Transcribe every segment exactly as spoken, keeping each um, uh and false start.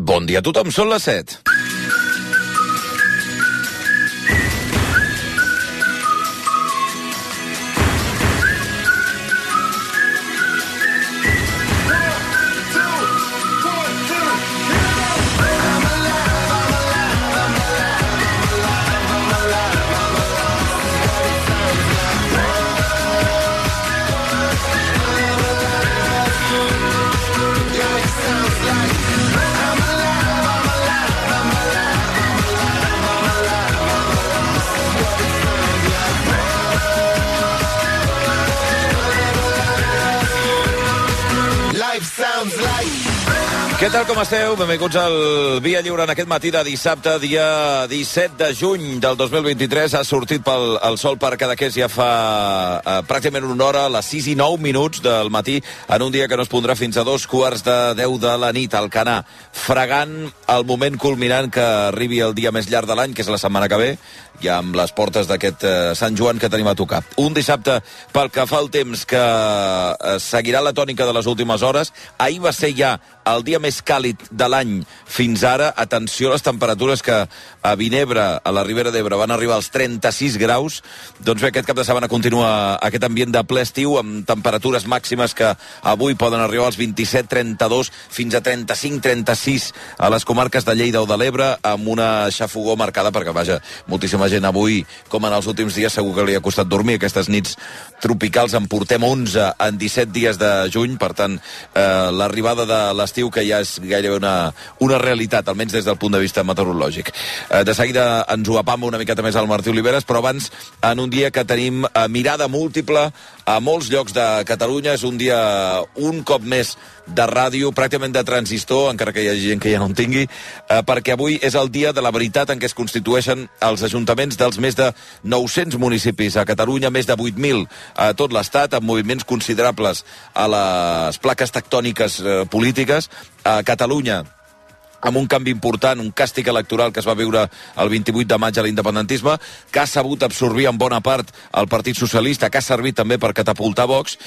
Bon dia a tothom, són les set. Què tal, com esteu? Benvinguts al Via Lliure en aquest matí de dissabte, dia disset de juny del dos mil vint-i-tres. Ha sortit pel el sol per Cadaqués ja fa eh, pràcticament una hora, a les sis i nou minuts del matí, en un dia que no es pondrà fins a dos quarts de deu de la nit al Canà, fregant el moment culminant que arribi el dia més llarg de l'any, que és la setmana que ve, ja amb les portes d'aquest eh, Sant Joan que tenim a tocar. Un dissabte, pel que fa el temps, que eh, seguirà la tònica de les últimes hores. Ahir va ser ja el dia més càlid de l'any fins ara. Atenció a les temperatures, que a Vinebre, a la Ribera d'Ebre, van arribar als trenta-sis graus. Doncs bé, aquest cap de setmana continua aquest ambient de ple estiu, amb temperatures màximes que avui poden arribar als vint-i-set, trenta-dos, fins a trenta-cinc, trenta-sis a les comarques de Lleida o de l'Ebre, amb una xafogor marcada, perquè, vaja, moltíssima gent avui, com en els últims dies, segur que li ha costat dormir. Aquestes nits tropicals en portem onze en disset dies de juny, per tant, eh, l'arribada de l'estiu, que ja és gairebé una, una realitat, almenys des del punt de vista meteorològic. Eh, de seguida ens ho apama una miqueta més al Martí Oliveres, però abans, en un dia que tenim eh, mirada múltiple a molts llocs de Catalunya, és un dia un cop més de ràdio, pràcticament de transistor, encara que hi hagi gent que ja no en tingui, eh, perquè avui és el dia de la veritat en què es constitueixen els ajuntaments dels més de nou-cents municipis a Catalunya, més de vuit mil a tot l'estat, amb moviments considerables a les plaques tectòniques eh, polítiques. A Catalunya, amb un canvi important, un càstig electoral que es va viure el vint-i-vuit de maig a l'independentisme, que ha sabut absorbir en bona part el Partit Socialista, que ha servit també per catapultar Vox,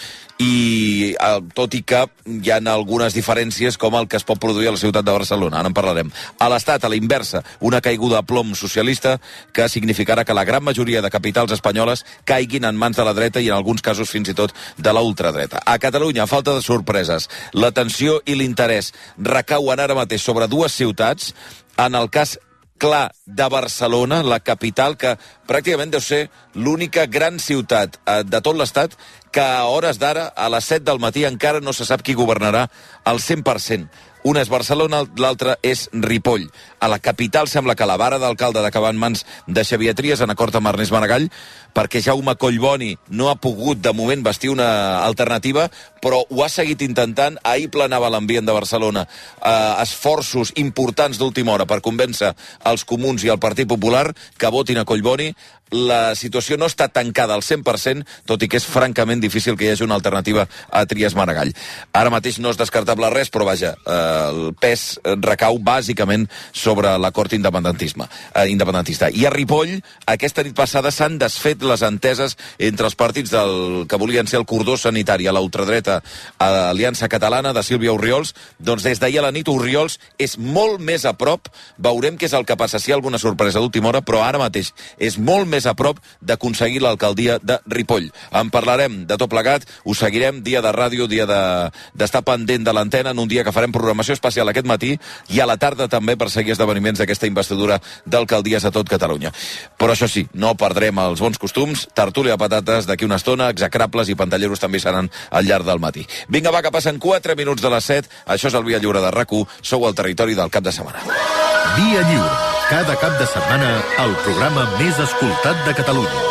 i eh, tot i que hi ha algunes diferències, com el que es pot produir a la ciutat de Barcelona. Ara en parlarem. A l'Estat, a la inversa, una caiguda a plom socialista que significarà que la gran majoria de capitals espanyoles caiguin en mans de la dreta i en alguns casos fins i tot de la ultradreta. A Catalunya, a falta de sorpreses, l'atenció i l'interès recauen ara mateix sobre dues ciutats. En el cas clar de Barcelona, la capital, que pràcticament deu ser l'única gran ciutat eh, de tot l'estat que a hores d'ara, a les set del matí, encara no se sap qui governarà al cent per cent. Una és Barcelona, l'altra és Ripoll. A la capital sembla que la vara d'alcalde d'acabar en mans de Xavier Trias, en acord amb Ernest Maragall, perquè Jaume Collboni no ha pogut, de moment, vestir una alternativa, però ho ha seguit intentant. Ahir planava l'ambient de Barcelona. Eh, esforços importants d'última hora per convèncer els comuns i el Partit Popular que votin a Collboni. La situació no està tancada al cent per cent, tot i que és francament difícil que hi hagi una alternativa a Trias Maragall. Ara mateix no és descartable res, però vaja, eh, el pes recau bàsicament sobre l'acord independentisme, eh, independentista. I a Ripoll, aquesta nit passada s'han desfet les enteses entre els partits del que volien ser el cordó sanitari a la ultradreta a Aliança Catalana de Sílvia Orriols. Doncs des d'ahir a la nit Orriols és molt més a prop. Veurem què és el que passa, si hi ha alguna sorpresa d'última hora, però ara mateix és molt més a prop d'aconseguir l'alcaldia de Ripoll. En parlarem de tot plegat, us seguirem dia de ràdio, dia d'estar de, pendent de l'antena, en un dia que farem programació especial aquest matí i a la tarda també per seguir esdeveniments d'aquesta investidura d'alcaldies a tot Catalunya. Però això sí, no perdrem els bons costums, tertúlia de patates d'aquí una estona, execrables i pantalleros també seran al llarg del matí. Vinga, va, que passen quatre minuts de les set, això és el Via Lliure de RAC u, sou al territori del cap de setmana. Via Lliure. Cada cap de setmana, el programa més escoltat de Catalunya.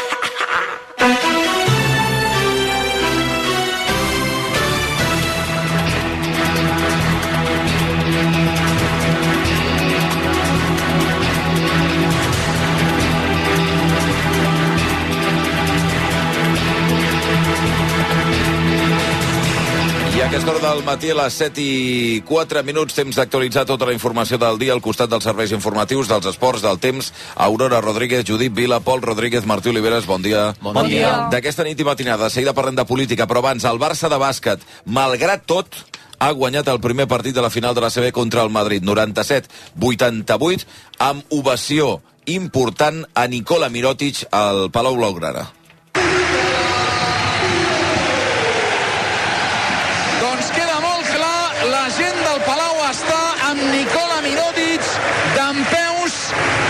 Aquesta hora del matí, a les set i quatre minuts, temps d'actualitzar tota la informació del dia al costat dels serveis informatius, dels esports, del temps. Aurora Rodríguez, Judit Vila, Pol Rodríguez, Martí Oliveres, bon dia. Bon, bon dia. D'aquesta nit i matinada, de seguida parlem de política, però abans, el Barça de bàsquet, malgrat tot, ha guanyat el primer partit de la final de la A C B contra el Madrid, noranta-set vuitanta-vuit, amb ovació important a Nikola Mirotic al Palau Blaugrana. Doncs queda molt clar, la gent del Palau està amb Nikola Mirotic dempeus.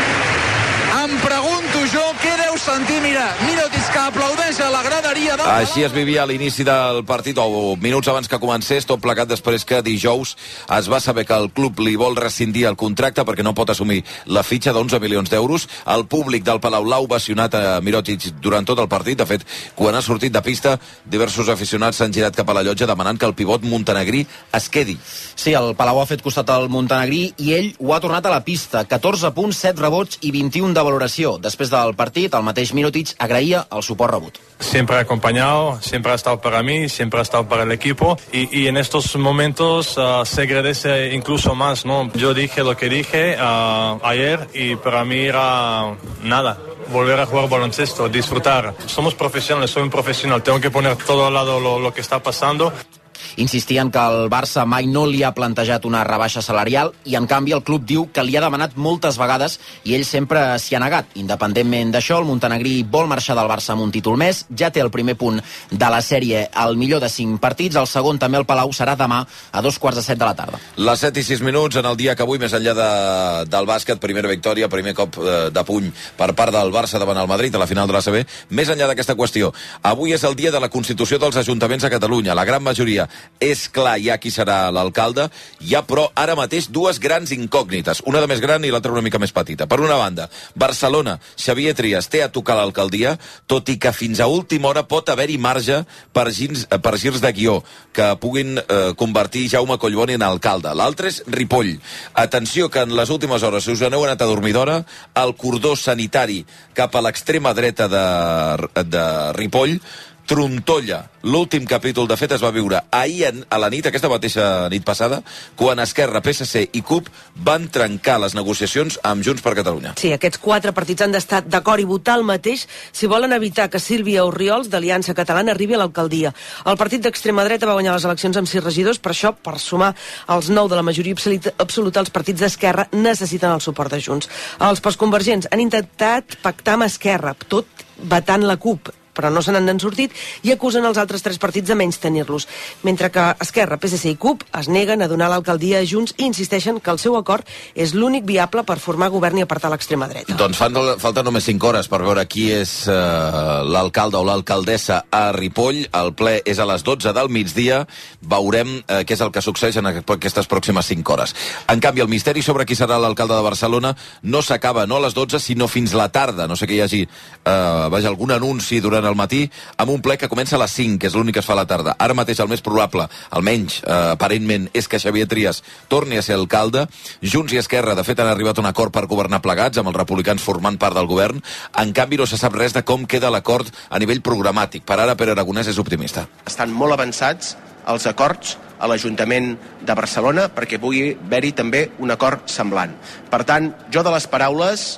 Em pregunto jo què deu sentir, mira, Mirotic que aplaudeix a la graderia del Palau. Així es vivia a l'inici del partit, o minuts abans que comencés, tot plegat després que dijous es va saber que el club li vol rescindir el contracte perquè no pot assumir la fitxa d'onze milions d'euros. El públic del Palau l'ha ovacionat a Mirotic durant tot el partit. De fet, quan ha sortit de pista, diversos aficionats s'han girat cap a la llotja demanant que el pivot montenegrí es quedi. Sí, el Palau ha fet costat al montenegrí i ell ho ha tornat a la pista. catorze punts, set rebots i vint-i-un de valoració. Després del partit, el mateix Mirotic agraïa el suport rebut. Siempre acompañado, siempre ha estado para mí, siempre ha estado para el equipo y, y en estos momentos uh, se agradece incluso más, ¿no? Yo dije lo que dije uh, ayer y para mí era nada, volver a jugar baloncesto, disfrutar. Somos profesionales, soy un profesional, tengo que poner todo al lado lo, lo que está pasando. Insistien que el Barça mai no li ha plantejat una rebaixa salarial i, en canvi, el club diu que li ha demanat moltes vegades i ell sempre s'hi ha negat. Independentment d'això, el montenegrí vol marxar del Barça amb un títol més, ja té el primer punt de la sèrie al millor de cinc partits, el segon també al Palau serà demà a dos quarts de set de la tarda. Les set i sis minuts en el dia que avui, més enllà de, del bàsquet, primera victòria, primer cop de, de puny per part del Barça davant el Madrid a la final de la A C B. Més enllà d'aquesta qüestió, avui és el dia de la constitució dels ajuntaments a Catalunya. La gran majoria és clar ja qui serà l'alcalde. Hi ha, però, ara mateix dues grans incògnites, una de més gran i l'altra una mica més petita. Per una banda, Barcelona, Xavier Trias té a tocar l'alcaldia, tot i que fins a última hora pot haver-hi marge per girs, per girs de guió que puguin eh, convertir Jaume Collboni en alcalde. L'altre és Ripoll. Atenció que en les últimes hores, si us aneu anat a dormir d'hora, el cordó sanitari cap a l'extrema dreta de, de Ripoll trontolla. L'últim capítol, de fet, es va viure ahir a la nit, aquesta mateixa nit passada, quan Esquerra, P S C i C U P van trencar les negociacions amb Junts per Catalunya. Sí, aquests quatre partits han d'estar d'acord i votar el mateix si volen evitar que Sílvia Orriols, d'Aliança Catalana, arribi a l'alcaldia. El partit d'extrema dreta va guanyar les eleccions amb sis regidors, per això, per sumar els nou de la majoria absoluta, els partits d'Esquerra necessiten el suport de Junts. Els postconvergents han intentat pactar amb Esquerra, tot vetant la C U P, però no se n'han sortit i acusen els altres tres partits de menys tenir-los. Mentre que Esquerra, P S C i C U P es neguen a donar l'alcaldia a Junts i insisteixen que el seu acord és l'únic viable per formar govern i apartar l'extrema dreta. Doncs fan, falten només cinc hores per veure qui és uh, l'alcalde o l'alcaldessa a Ripoll. El ple és a les dotze del migdia. Veurem uh, què és el que succeeix en aquestes pròximes cinc hores. En canvi, el misteri sobre qui serà l'alcalde de Barcelona no s'acaba no a les dotze, sinó fins la tarda. No sé que hi hagi uh, vaja, algun anunci durant al matí, amb un ple que comença a les cinc, que és l'únic que es fa a la tarda. Ara mateix el més probable, almenys eh, aparentment, és que Xavier Trias torni a ser alcalde. Junts i Esquerra, de fet, han arribat a un acord per governar plegats, amb els republicans formant part del govern. En canvi, no se sap res de com queda l'acord a nivell programàtic. Per ara, Pere Aragonès és optimista. Estan molt avançats els acords a l'Ajuntament de Barcelona perquè pugui haver-hi també un acord semblant. Per tant, jo de les paraules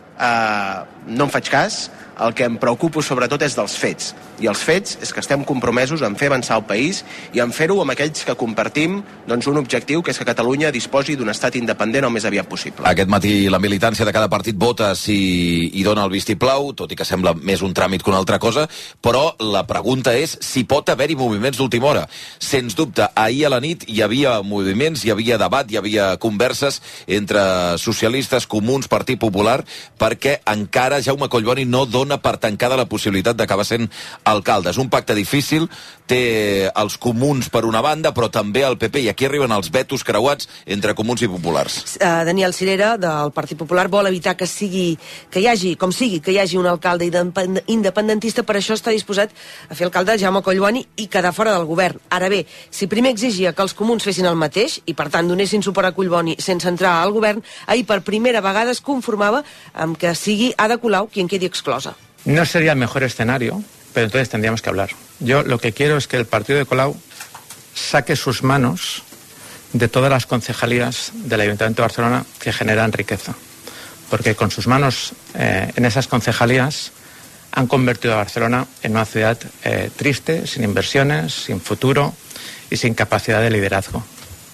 eh, no en faig cas. El que em preocupo sobretot és dels fets. I els fets és que estem compromesos en fer avançar el país i en fer-ho amb aquells que compartim doncs, un objectiu, que és que Catalunya disposi d'un estat independent el més aviat possible. Aquest matí la militància de cada partit vota si hi dona el vistiplau, tot i que sembla més un tràmit que una altra cosa, però la pregunta és si pot haver-hi moviments d'última hora. Sens dubte, ahir a la nit hi havia moviments, hi havia debat, hi havia converses entre socialistes, comuns, Partit Popular, perquè encara Jaume Collboni no dona per tancada la possibilitat d'acabar sent alcalde. És un pacte difícil, té els comuns per una banda, però també el P P, i aquí arriben els vetos creuats entre comuns i populars. Uh, Daniel Sirera, del Partit Popular, vol evitar que sigui, que hi hagi, com sigui, que hi hagi un alcalde independentista, per això està disposat a fer alcalde Jaume Collboni i quedar fora del govern. Ara bé, si primer exigia que els comuns fessin el mateix, i per tant donessin suport a Collboni sense entrar al govern, ahir per primera vegada es conformava amb que sigui Ada Colau qui en quedi exclosa. No sería el mejor escenario, pero entonces tendríamos que hablar. Yo lo que quiero es que el partido de Colau saque sus manos de todas las concejalías del Ayuntamiento de Barcelona que generan riqueza. Porque con sus manos eh, en esas concejalías han convertido a Barcelona en una ciudad eh, triste, sin inversiones, sin futuro y sin capacidad de liderazgo.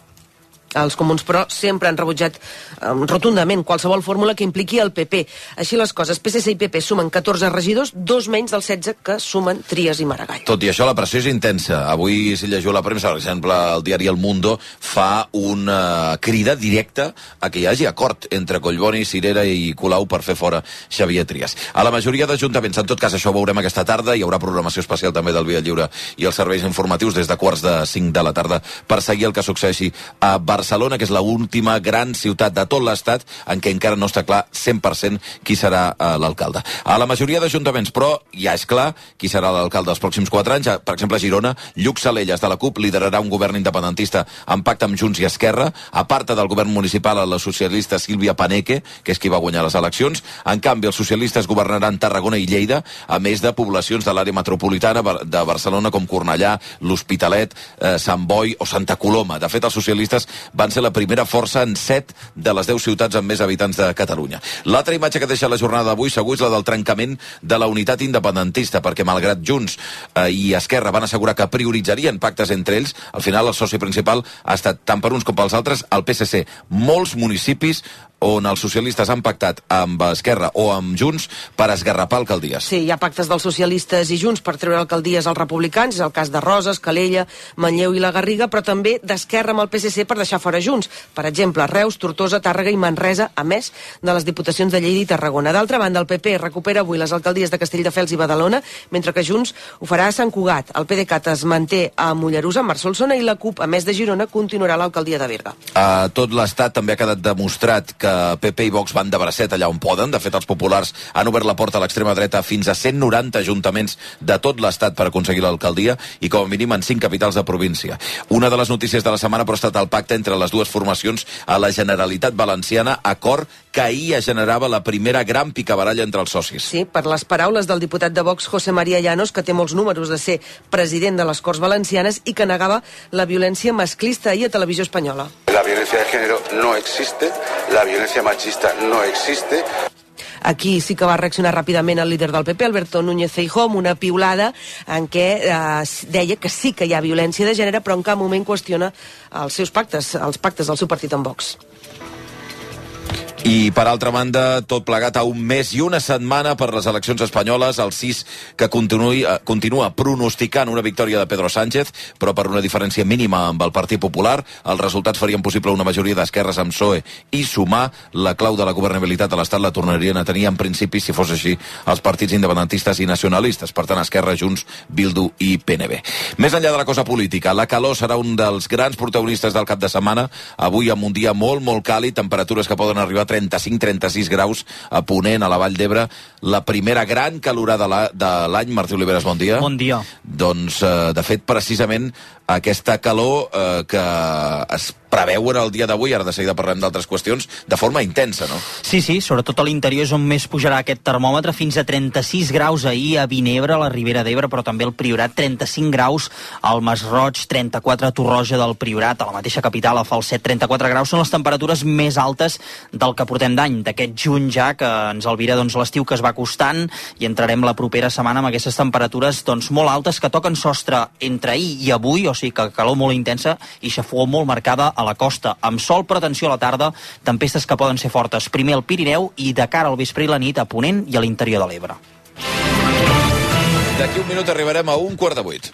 Els comuns, però, sempre han rebutjat eh, rotundament qualsevol fórmula que impliqui el P P. Així les coses, P S C i P P sumen catorze regidors, dos menys dels setze que sumen Trias i Maragall. Tot i això, la pressió és intensa. Avui, si llegiu la premsa, per exemple, el diari El Mundo fa una crida directa a que hi hagi acord entre Collboni, Cirera i Colau per fer fora Xavier Trias. A la majoria d'ajuntaments, en tot cas, això ho veurem aquesta tarda, hi haurà programació especial també del Via Lliure i els serveis informatius des de quarts de cinc de la tarda per seguir el que succeeixi a Barcelona. Barcelona, que és l'última gran ciutat de tot l'estat en què encara no està clar cent per cent qui serà eh, l'alcalde. A la majoria d'ajuntaments, però, ja és clar qui serà l'alcalde dels pròxims quatre anys. Per exemple, a Girona, Lluc Salelles de la CUP liderarà un govern independentista en pacte amb Junts i Esquerra, aparta del govern municipal a la socialista Sílvia Paneque, que és qui va guanyar les eleccions. En canvi, els socialistes governaran Tarragona i Lleida, a més de poblacions de l'àrea metropolitana de Barcelona com Cornellà, l'Hospitalet, eh, Sant Boi o Santa Coloma. De fet, els socialistes van ser la primera força en set de les deu ciutats amb més habitants de Catalunya. L'altra imatge que deixa la jornada d'avui segur és la del trencament de la unitat independentista, perquè malgrat Junts eh, i Esquerra van assegurar que prioritzarien pactes entre ells, al final el soci principal ha estat tant per uns com pels altres el P S C. Molts municipis on els socialistes han pactat amb Esquerra o amb Junts per esgarrapar alcaldies. Sí, hi ha pactes dels socialistes i Junts per treure alcaldies als republicans, és el cas de Roses, Calella, Manlleu i la Garriga, però també d'Esquerra amb el P S C per deixar fora Junts. Per exemple, Reus, Tortosa, Tàrrega i Manresa, a més de les diputacions de Lleida i Tarragona. D'altra banda, el P P recupera avui les alcaldies de Castelldefels i Badalona, mentre que Junts ho farà a Sant Cugat. El PDeCAT es manté a Mollerussa, amb Marc Solsona, i la CUP, a més de Girona, continuarà l'alcaldia de Berga. A tot l'estat també ha quedat demostrat que P P i Vox van de bracet allà on poden. De fet, els populars han obert la porta a l'extrema dreta fins a cent noranta ajuntaments de tot l'estat per aconseguir l'alcaldia i com a mínim en cinc capitals de província. Una de les notícies de la setmana però ha estat el pacte entre les dues formacions a la Generalitat Valenciana, acord que ahir ja generava la primera gran picabaralla entre els socis. Sí, per les paraules del diputat de Vox, José María Llanos, que té molts números de ser president de les Corts Valencianes i que negava la violència masclista ahir a Televisió Espanyola. La violencia de género no existe, la violencia machista no existe. Aquí sí que va reaccionar ràpidament el líder del P P, Alberto Núñez Feijóo, amb una piulada en què eh, deia que sí que hi ha violència de gènere, però en cap moment qüestiona els seus pactes, els pactes del seu partit amb Vox. I, per altra banda, tot plegat a un mes i una setmana per les eleccions espanyoles, el sis que continuï, continua pronosticant una victòria de Pedro Sánchez, però per una diferència mínima amb el Partit Popular. Els resultats farien possible una majoria d'esquerres amb P S O E i Sumar. La clau de la governabilitat a l'Estat la tornarien a tenir, en principi, si fos així, els partits independentistes i nacionalistes. Per tant, Esquerra, Junts, Bildu i P N B. Més enllà de la cosa política, la calor serà un dels grans protagonistes del cap de setmana. Avui, amb un dia molt, molt càlid, temperatures que poden arribar a trenta-cinc trenta-sis graus a Ponent, a la Vall d'Ebre, la primera gran calorada de l'any. Martí Oliveres, bon dia. Bon dia. Doncs, eh, de fet, precisament aquesta calor eh, que es preveuen el dia d'avui, ara de seguida parlem d'altres qüestions, de forma intensa, no? Sí, sí, sobretot a l'interior és on més pujarà aquest termòmetre, fins a trenta-sis graus ahir a Vinebre, a la Ribera d'Ebre, però també al Priorat, trenta-cinc graus al Masroig, trenta-quatre a Torroja del Priorat, a la mateixa capital, a Falset, trenta-quatre graus, són les temperatures més altes del que portem d'any, d'aquest juny ja, que ens albira doncs, l'estiu que es va acostant, i entrarem la propera setmana amb aquestes temperatures doncs, molt altes que toquen sostre entre ahir i avui, o sigui que calor molt intensa i xafogor molt marcada a la costa, amb sol, però atenció a la tarda, tempestes que poden ser fortes primer al Pirineu i de cara al vespre i la nit a Ponent i a l'interior de l'Ebre. D'aquí un minut arribarem a un quart de vuit.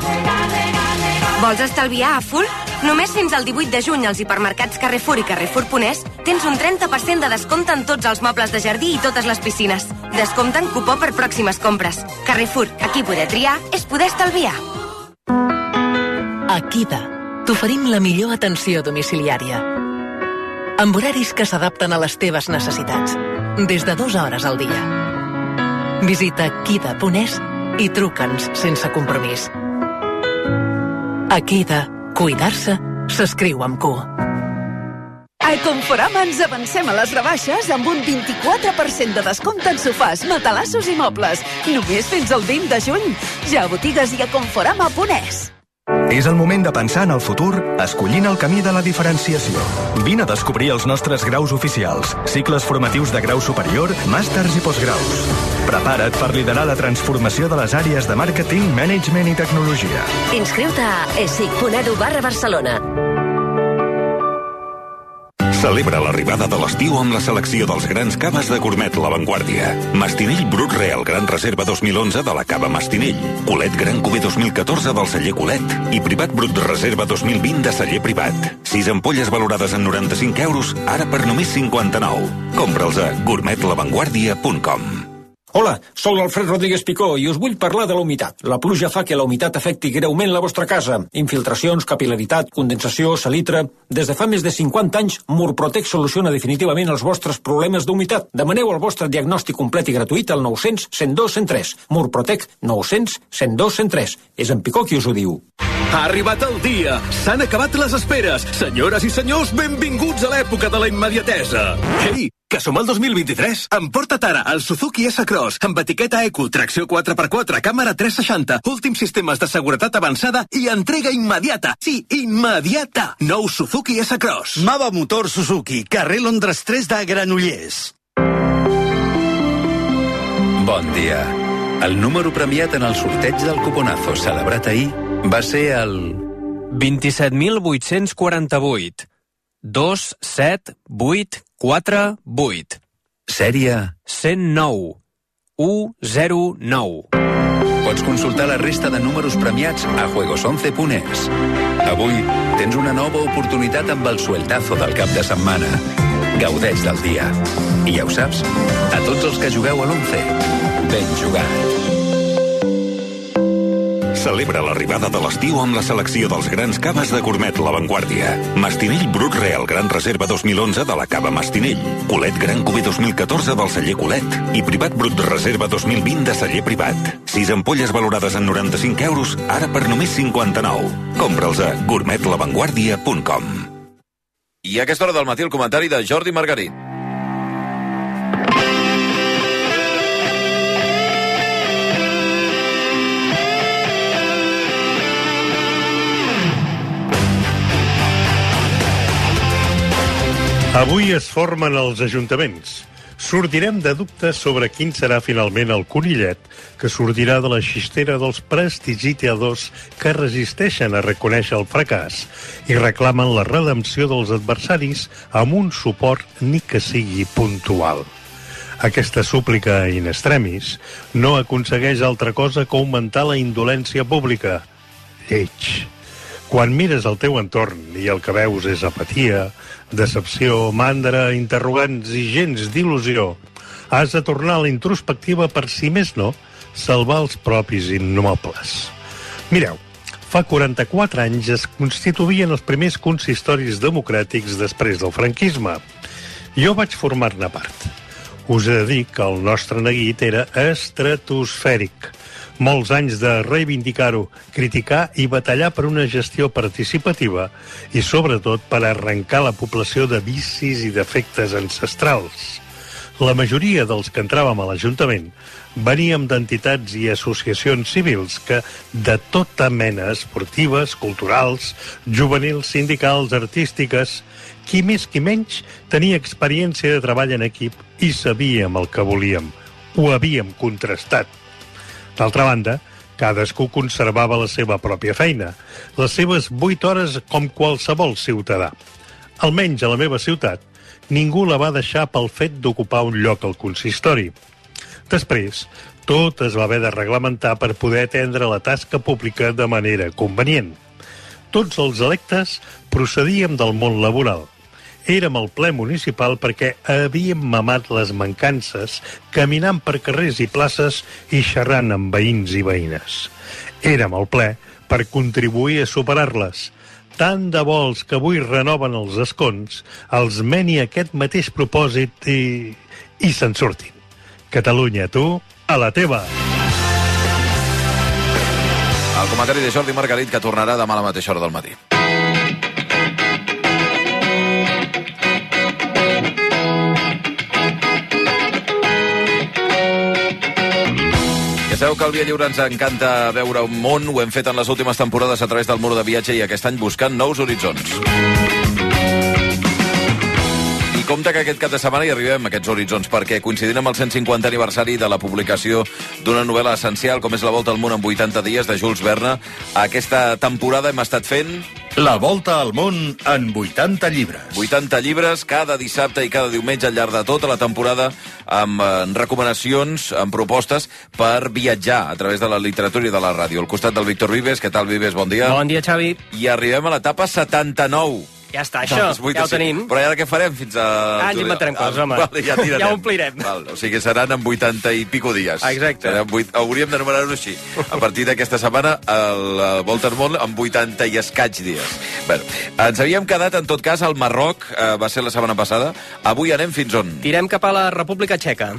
Vols estalviar a full? Només fins al divuit de juny als hipermercats Carrefour i Carrefour Ponès tens un trenta per cent de descompte en tots els mobles de jardí i totes les piscines. Descompte en cupó per pròximes compres. Carrefour, aquí poder triar és poder estalviar. A Kida t'oferim la millor atenció domiciliària. Amb horaris que s'adapten a les teves necessitats. Des de dues hores al dia. Visita kida punt es i truca'ns sense compromís. A Kida, cuidar-se s'escriu amb Q. A Conforama ens avancem a les rebaixes amb un vint-i-quatre per cent de descompte en sofàs, matalassos i mobles. Només fins al vint de juny. Ja a botigues i a conforama punt es. És el moment de pensar en el futur, escollint el camí de la diferenciació. Vine a descobrir els nostres graus oficials, cicles formatius de grau superior, màsters i postgraus. Prepara't per liderar la transformació de les àrees de màrqueting, management i tecnologia. Inscriu-te a esic punt edu barra Barcelona. Celebra l'arribada de l'estiu amb la selecció dels grans caves de Gourmet La Vanguardia. Mastinell Brut Real Gran Reserva dos mil onze de la cava Mastinell. Colet Gran Cubé dos mil catorze del celler Colet. I Privat Brut Reserva dos mil vint de celler Privat. Sis ampolles valorades en noranta-cinc euros, ara per només cinquanta-nou. Compra'ls a gourmet la vanguardia punt com. Hola, sóc l'Alfred Rodríguez Picó i us vull parlar de la humitat. La pluja fa que la humitat afecti greument la vostra casa. Infiltracions, capil·laritat, condensació, salitre... Des de fa més de cinquanta anys, Murprotec soluciona definitivament els vostres problemes d'humitat. Demaneu el vostre diagnòstic complet i gratuït al nou cents cent dos cent tres. Murprotec nou cents cent dos cent tres. És en Picó qui us ho diu. Ha arribat el dia! S'han acabat les esperes! Senyores i senyors, benvinguts a l'època de la immediatesa! Ei, que som al dos mil vint-i-tres! Emporta't ara el Suzuki S-Cross, amb etiqueta Eco, tracció quatre per quatre, càmera tres seixanta, últims sistemes de seguretat avançada i entrega immediata! Sí, immediata! Nou Suzuki S-Cross. Mava Motor Suzuki, carrer Londres tres de Granollers. Bon dia. El número premiat en el sorteig del cuponazo celebrat ahir va ser el... vint-i-set mil vuit-cents quaranta-vuit. dos set vuit quatre vuit. Sèrie... cent nou. u zero nou. Pots consultar la resta de números premiats a juegos once punt es. Avui tens una nova oportunitat amb el sueldazo del cap de setmana. Gaudeix del dia. I ja ho saps, a tots els que jugueu a l'once, ben jugat. Celebra l'arribada de l'estiu amb la selecció dels grans caves de Gourmet La Vanguardia. Mastinell Brut Real Gran Reserva dos mil onze de la cava Mastinell. Colet Gran Cubé dos mil catorze del celler Colet. I Privat Brut Reserva dos mil vint de celler Privat. Sis ampolles valorades en noranta-cinc euros, ara per només cinquanta-nou. Compra'ls a gourmet la vanguardia punt com. I a aquesta hora del matí el comentari de Jordi Margarit. Avui es formen els ajuntaments. Sortirem de dubtes sobre quin serà finalment el conillet que sortirà de la xistera dels prestigiadors que resisteixen a reconèixer el fracàs i reclamen la redempció dels adversaris amb un suport ni que sigui puntual. Aquesta súplica in extremis no aconsegueix altra cosa que augmentar la indolència pública. Lleig. Quan mires el teu entorn i el que veus és apatia, decepció, mandra, interrogants i gens d'il·lusió, has de tornar a la introspectiva per, si més no, salvar els propis immobles. Mireu, fa quaranta-quatre anys es constituïen els primers consistoris democràtics després del franquisme. Jo vaig formar-ne part. Us he de dir que el nostre neguit era estratosfèric. Molts anys de reivindicar-ho, criticar i batallar per una gestió participativa i, sobretot, per arrencar la població de vicis i defectes ancestrals. La majoria dels que entràvem a l'Ajuntament veníem d'entitats i associacions civils que, de tota mena, esportives, culturals, juvenils, sindicals, artístiques, qui més qui menys tenia experiència de treball en equip i sabíem el que volíem. Ho havíem contrastat. D'altra banda, cadascú conservava la seva pròpia feina, les seves vuit hores com qualsevol ciutadà. Almenys a la meva ciutat, ningú la va deixar pel fet d'ocupar un lloc al consistori. Després, tot es va haver de reglamentar per poder atendre la tasca pública de manera convenient. Tots els electes procedíem del món laboral. Érem al ple municipal perquè havíem mamat les mancances caminant per carrers i places i xerrant amb veïns i veïnes. Érem al ple per contribuir a superar-les. Tant de vols que avui renoven els escons, els meni aquest mateix propòsit i... i se'n surtin. Catalunya, tu, a la teva! El comentari de Jordi Margarit, que tornarà demà a la mateixa hora del matí. Ja sabeu Sabeu que al Via Lliure ens encanta veure un món, ho hem fet en les últimes temporades a través del Mur de Viatge i aquest any buscant nous horitzons. I compte que aquest cap de setmana hi arribem a aquests horitzons, perquè coincidint amb el cent cinquantè aniversari de la publicació d'una novel·la essencial com és La Volta al Món en vuitanta dies de Jules Verne, aquesta temporada hem estat fent La Volta al Món en vuitanta llibres. vuitanta llibres cada dissabte i cada diumenge al llarg de tota la temporada, amb eh, recomanacions, amb propostes per viatjar a través de la literatura i de la ràdio. Al costat del Víctor Vives. Què tal, Vives? Bon dia. Bon dia, Xavi. I arribem a l'etapa setanta-nou. Ja està, això, ja ho tenim. Però ara què farem fins a... Ah, ens inventarem coses, home. Vale, ja, ja ho omplirem. Val, o sigui, seran en vuitanta i pico dies. Exacte. vuit... Hauríem d'anomenar-ho així. A partir d'aquesta setmana, la Volta al Món en vuitanta i escaig dies. Bé, ens havíem quedat, en tot cas, al Marroc, eh, va ser la setmana passada. Avui anem fins on? Tirem cap a la República Txeca.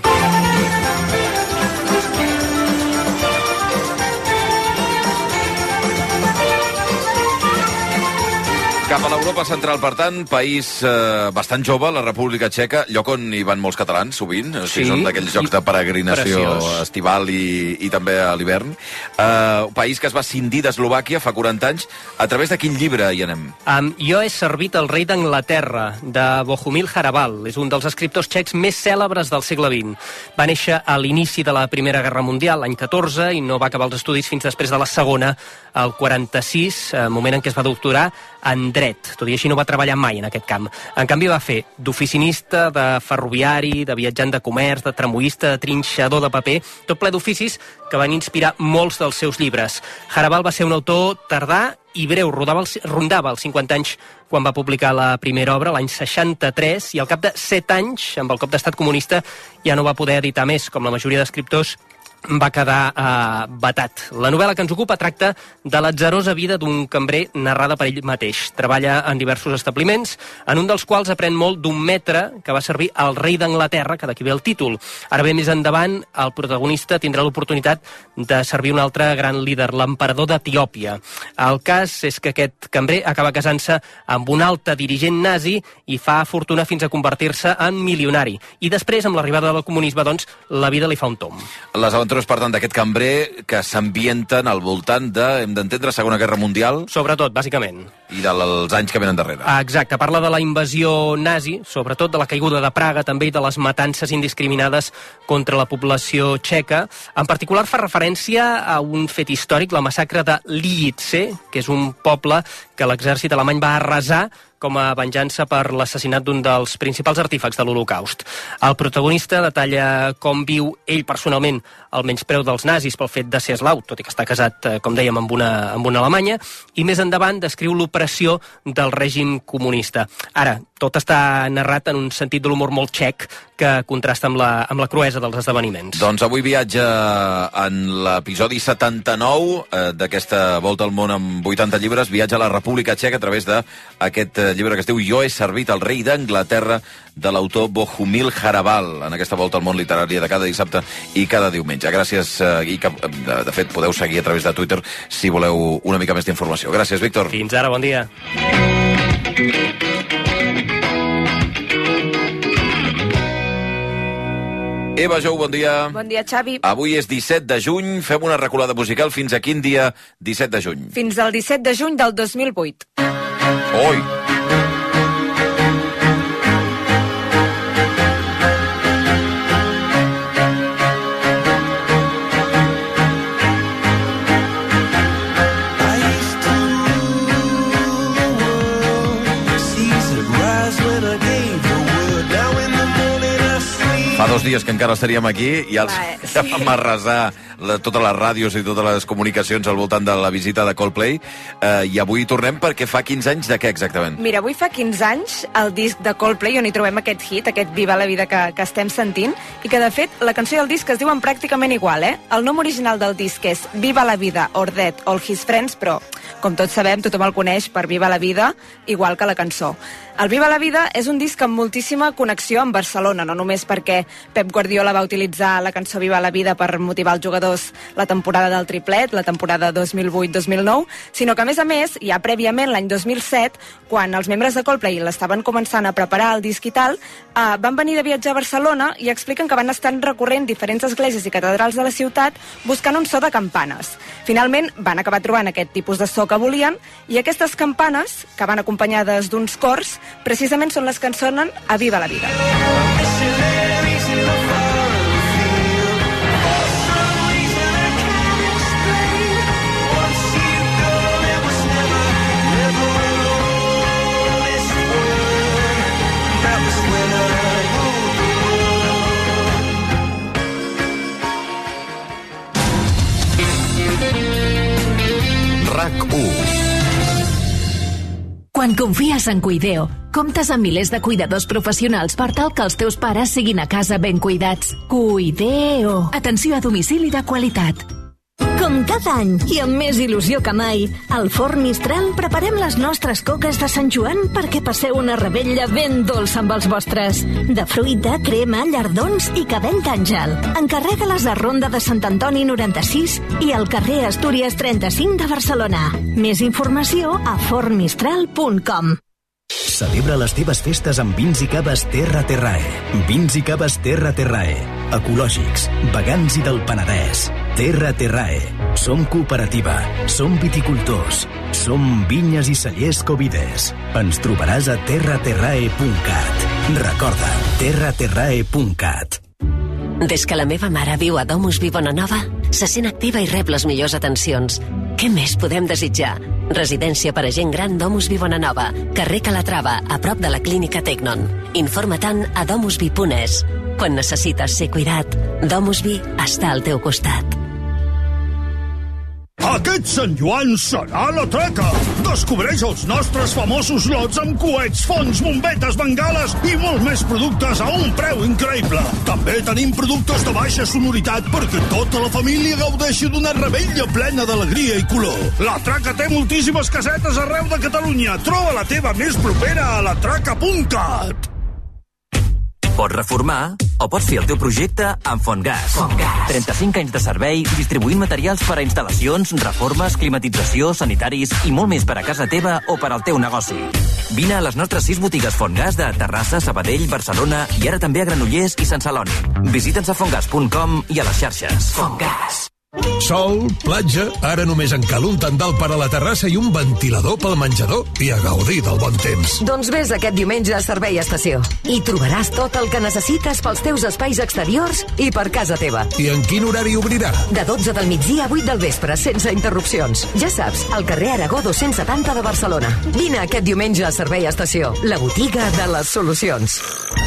Cap a l'Europa central, per tant, país eh, bastant jove, la República Txeca, lloc on hi van molts catalans, sovint. O sigui, Sí, són d'aquells llocs de peregrinació preciós. estival i, i també a l'hivern. Uh, un país que es va cindir d'Eslovàquia fa quaranta anys. A través de quin llibre hi anem? Um, jo he servit el rei d'Anglaterra, de Bohumil Hrabal. És un dels escriptors txecs més cèlebres del segle vint. Va néixer a l'inici de la Primera Guerra Mundial, l'any catorze, i no va acabar els estudis fins després de la Segona, el quaranta-sis, eh, moment en què es va doctorar en dret. Tot i així no va treballar mai en aquest camp. En canvi va fer d'oficinista, de ferroviari, de viatjant de comerç, de tramoista, de trinxador de paper, tot ple d'oficis que van inspirar molts dels seus llibres. Hrabal va ser un autor tardà i breu, rodava els, rondava els cinquanta anys quan va publicar la primera obra, l'any seixanta-tres, i al cap de set anys, amb el cop d'estat comunista, ja no va poder editar més, com la majoria d'escriptors va quedar eh, vetat. La novel·la que ens ocupa tracta de l'atzarosa vida d'un cambrer narrada per ell mateix. Treballa en diversos establiments, en un dels quals aprèn molt d'un metre que va servir al rei d'Anglaterra, que d'aquí ve el títol. Ara bé, més endavant, el protagonista tindrà l'oportunitat de servir un altre gran líder, l'emperador d'Etiòpia. El cas és que aquest cambrer acaba casant-se amb un alta dirigent nazi i fa fortuna fins a convertir-se en milionari. I després, amb l'arribada del comunisme, doncs, la vida li fa un tomb. Les aventures, per tant, d'aquest cambrer que s'ambienten al voltant de, hem d'entendre, Segona Guerra Mundial. Sobretot, bàsicament. I dels anys que venen darrere. Exacte, parla de la invasió nazi, sobretot de la caiguda de Praga, també, i de les matances indiscriminades contra la població txeca. En particular fa referència a un fet històric, la massacre de Lidice, que és un poble que l'exèrcit alemany va arrasar com a venjança per l'assassinat d'un dels principals artífecs de l'Holocaust. El protagonista detalla com viu ell personalment el menyspreu dels nazis pel fet de ser eslau, tot i que està casat, com dèiem, amb una, amb una alemanya, i més endavant descriu l'opressió del règim comunista. Ara, tot està narrat en un sentit de l'humor molt txec que contrasta amb la, amb la cruesa dels esdeveniments. Doncs avui viatge en l'episodi setanta-nou eh, d'aquesta Volta al Món amb vuitanta llibres, viatge a la República Txeca a través d'aquest eh, llibre que es diu Jo he servit al rei d'Anglaterra, de l'autor Bohumil Hrabal, en aquesta Volta al Món literària de cada dissabte i cada diumenge. Gràcies, eh, i que, de, de fet, podeu seguir a través de Twitter si voleu una mica més d'informació. Gràcies, Víctor. Fins ara, bon dia. Eva Jou, bon dia. Bon dia, Xavi. Avui és disset de juny, fem una reculada musical fins a quin dia disset de juny? Fins al disset de juny del dos mil vuit. Oi! Fa dos dies que encara estaríem aquí i els ja vam arrasar la, totes les ràdios i totes les comunicacions al voltant de la visita de Coldplay, eh, i avui tornem perquè fa quinze anys de què exactament? Mira, avui fa quinze anys el disc de Coldplay on hi trobem aquest hit, aquest Viva la vida que, que estem sentint, i que de fet la cançó i el disc es diuen pràcticament igual, eh? El nom original del disc és Viva la vida, or Dead, all his friends, però com tots sabem, tothom el coneix per Viva la vida, igual que la cançó. El Viva la vida és un disc amb moltíssima connexió amb Barcelona, no només perquè Pep Guardiola va utilitzar la cançó Viva la vida per motivar els jugadors dos la temporada del triplet, la temporada dos mil vuit dos mil nou, sinó que, a més a més, ja prèviament, l'any dos mil set, quan els membres de Coldplay l'estaven començant a preparar el disc i tal, eh, van venir de viatjar a Barcelona i expliquen que van estar recorrent diferents esglésies i catedrals de la ciutat buscant un so de campanes. Finalment, van acabar trobant aquest tipus de so que volien i aquestes campanes, que van acompanyades d'uns cors, precisament són les que ens sonen a Viva la Vida. RAC u. Quan confies en Cuideo, comptes amb milers de cuidadors professionals per tal que els teus pares siguin a casa ben cuidats. Cuideo. Atenció a domicili de qualitat. Com cada any, i amb més il·lusió que mai, al Forn Mistral preparem les nostres coques de Sant Joan perquè passeu una revetlla ben dolça amb els vostres. De fruita, crema, llardons i cabell d'àngel. Encarrega-les a Ronda de Sant Antoni noranta-sis i al carrer Astúries trenta-cinc de Barcelona. Més informació a forn mistral punt com. Celebra les teves festes amb vins i caves Terra Terrae. Vins i caves Terra Terrae. Ecològics, vegans i del Penedès. Terra Terrae. Som cooperativa. Som viticultors. Som vinyes i cellers Covides. Ens trobaràs a terra terrae punt cat. Recorda, terra terrae punt cat. Des que la meva mare viu a Domus Vi Bonanova, se sent activa i rep les millors atencions. Què més podem desitjar? Residència per a gent gran Domus Vi Bonanova, carrer Calatrava, a prop de la clínica Tecnon. Informa-te'n a domusvi punt es. Quan necessites ser cuidat, Domus Vi està al teu costat. Aquest Sant Joan serà la traca! Descobreix els nostres famosos lots amb coets, fonts, bombetes, bengales i molt més productes a un preu increïble. També tenim productes de baixa sonoritat perquè tota la família gaudeixi d'una revetlla plena d'alegria i color. La Traca té moltíssimes casetes arreu de Catalunya. Troba la teva més propera a la traca punt cat. Pots reformar o pots fer el teu projecte amb Fontgas. Fontgas. trenta-cinc anys de servei distribuint materials per a instal·lacions, reformes, climatització, sanitaris i molt més per a casa teva o per al teu negoci. Vine a les nostres sis botigues Fontgas de Terrassa, Sabadell, Barcelona i ara també a Granollers i Sant Celoni. Visita'ns a fontgas punt com i a les xarxes. Fontgas. Sol, platja, ara només en cal un tendal per a la terrassa i un ventilador pel menjador i a gaudir del bon temps. Doncs vés aquest diumenge a Servei Estació. Hi trobaràs tot el que necessites pels teus espais exteriors i per casa teva. I en quin horari obrirà? De dotze del migdia a vuit del vespre, sense interrupcions. Ja saps, al carrer Aragó dos-cents setanta de Barcelona. Vine aquest diumenge a Servei Estació, la botiga de les solucions.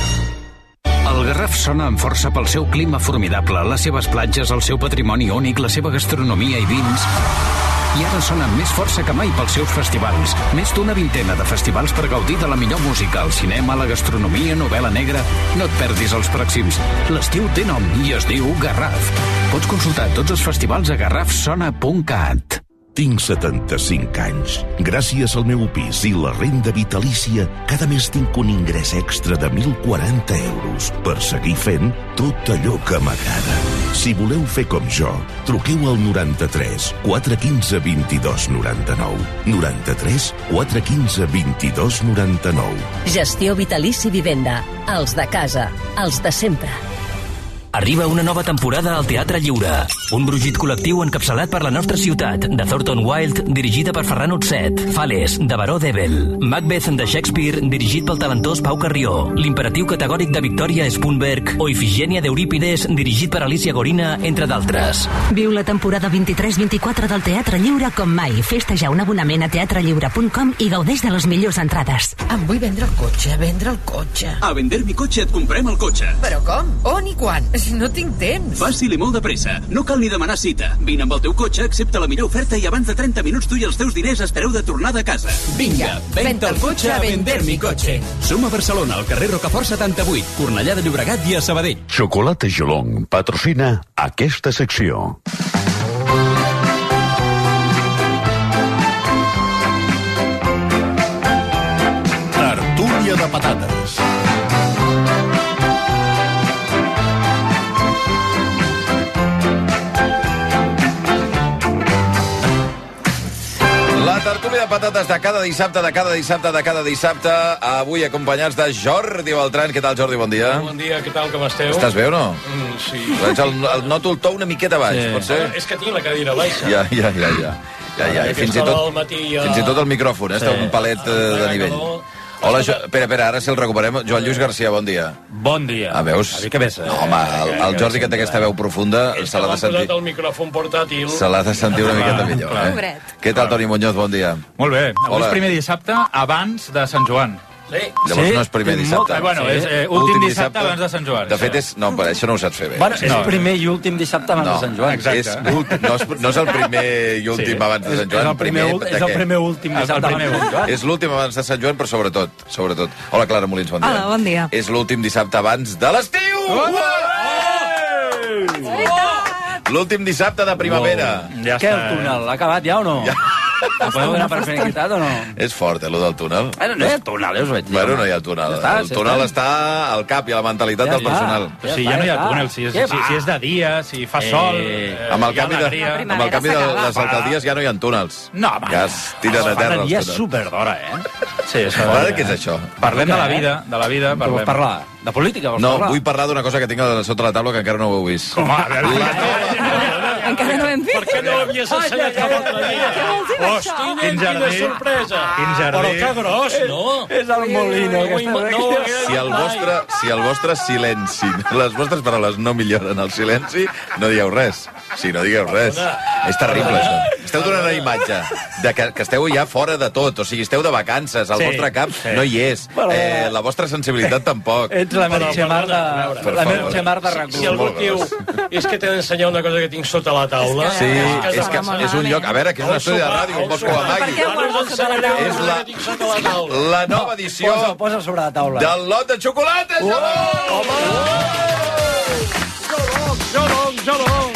El Garraf sona amb força pel seu clima formidable, les seves platges, el seu patrimoni únic, la seva gastronomia i vins. I ara sona amb més força que mai pels seus festivals. Més d'una vintena de festivals per gaudir de la millor música, el cinema, la gastronomia, novel·la negra. No et perdis els pròxims. L'estiu té nom i es diu Garraf. Pots consultar tots els festivals a garraf sona punt cat. Tinc setanta-cinc anys. Gràcies al meu pis i la renda vitalícia, cada mes tinc un ingrés extra de mil quaranta euros per seguir fent tot allò que m'agrada. Si voleu fer com jo, truqueu al noranta-tres quatre quinze vint-i-dos noranta-nou. noranta-tres quatre quinze vint-i-dos noranta-nou. Gestió Vitalici Vivenda. Els de casa. Els de sempre. Arriba una nova temporada al Teatre Lliure. Un brugit col·lectiu encapçalat per la nostra ciutat, de Thornton Wilde, dirigida per Ferran Utset, Fales, de Baró d'Ebel, Macbeth de Shakespeare, dirigit pel talentós Pau Carrió, l'imperatiu categòric de Victoria Spunberg o Ifigènia d'Eurípides, dirigit per Alicia Gorina, entre d'altres. Viu la temporada vint-i-tres vint-i-quatre del Teatre Lliure com mai. Fes-te ja un abonament a teatre lliure punt com i gaudeix de les millors entrades. Em vull vendre el cotxe, vendre el cotxe. A Vender mi cotxe et comprem el cotxe. Però com? On i quan? No tinc temps. Fàcil i molt de pressa. No cal ni demanar cita. Vine amb el teu cotxe, accepta la millor oferta i abans de trenta minuts tu i els teus diners espereu de tornada a casa. Vinga, venta el cotxe a Vender mi cotxe. Som a Barcelona, al carrer Rocafort setanta-vuit, Cornellà de Llobregat i a Sabadell. Xocolata Gelong patrocina aquesta secció. Tertúlia de patates. de patates de cada dissabte, de cada dissabte, de cada dissabte. Avui acompanyats de Jordi Beltran. Què tal, Jordi? Bon dia. Bon dia, què tal, com esteu? Estàs bé o no? Mm, sí. El, el, noto el to una miqueta baix, sí. Pot ser? Bueno, és que tinc la cadira baixa. Ja, ja, ja, ja. ja, ja. I fins, i tot, matí, ja... fins i tot el micròfon, eh? Sí. Està un palet eh, de nivell. Hola, jo... espera, espera, ara si el recuperem. Joan Lluís Garcia, bon dia. Bon dia. Ah, veus? A mi què ves? No, home, el, el Jordi que té aquesta veu profunda se l'ha de sentir... el micròfon portàtil. Se l'ha de sentir una miqueta millor, eh? Què tal, Toni Muñoz? Bon dia. Molt bé. Avui és primer dissabte abans de Sant Joan. Sí. Llavors sí? No és primer dissabte. Molt... Bueno, és eh, últim, últim dissabte, dissabte abans de Sant Joan. De fet, és... No, per això no ho saps fer bé. Bueno, és no. primer i últim dissabte abans no, de Sant Joan. Exacte. És ult... no, és, no és el primer i últim sí. abans de Sant Joan. És el primer, primer, és el primer últim dissabte abans de Sant Joan. És l'últim abans de Sant Joan, però sobretot, sobretot. Hola, Clara Molins, bon dia. Hola, bon dia. És l'últim dissabte abans de l'estiu! L'últim dissabte de primavera. Ja Què, el túnel? L'ha acabat ja o no? Ja. Ho podeu donar per finiquitat o no? És fort, eh, allò del túnel. Bueno, no hi ha túnel, ja us veig dir. Bueno, no hi ha túnel. Ja el túnel ja està al cap i a la mentalitat ja del personal. Ja, ja, sí, ja no hi ha túnel. Si és, si, si és de dia, si fa sol... Eh, eh, amb el canvi, de, amb el canvi de les alcaldies ja no hi ha túnels. No, home. Ja es tiren a terra els túnels. Ja és superdora, eh? Sí, és verdad. Què és això? Parlem de la vida, de la vida. Vols parlar? De política vols parlar? No, vull parlar d'una cosa que tinc sota la taula que encara no ho heu vist. Home, a veure... Encara no ho hem vist. Per què no l'havies ensenyat cap altre dia? Què vols dir això? Quin jardí. Quina sorpresa. Quin jardí. Però que gros, no? És el Molino que està aquí. Si el vostre, si el vostre silenci, les vostres paraules no milloren el silenci, no dieu res. Si no digueu res. És terrible, això. Esteu donant una imatge de que, que esteu ja fora de tot. O sigui, esteu de vacances. El sí, vostre cap sí. no hi és. Eh, la vostra sensibilitat tampoc. Ets la Merxemar de, la Merxemar de Rac. Si algú diu és que t'he d'ensenyar una cosa que tinc sota la taula... Sí, és que és, que és un lloc... A veure, que és un estudi de ràdio, un Bosco Amagui. És la, la nova edició... Posa, posa sobre la taula. Del lot de xocolata, Jolong! Home! Jolong, Jolong, Jolong!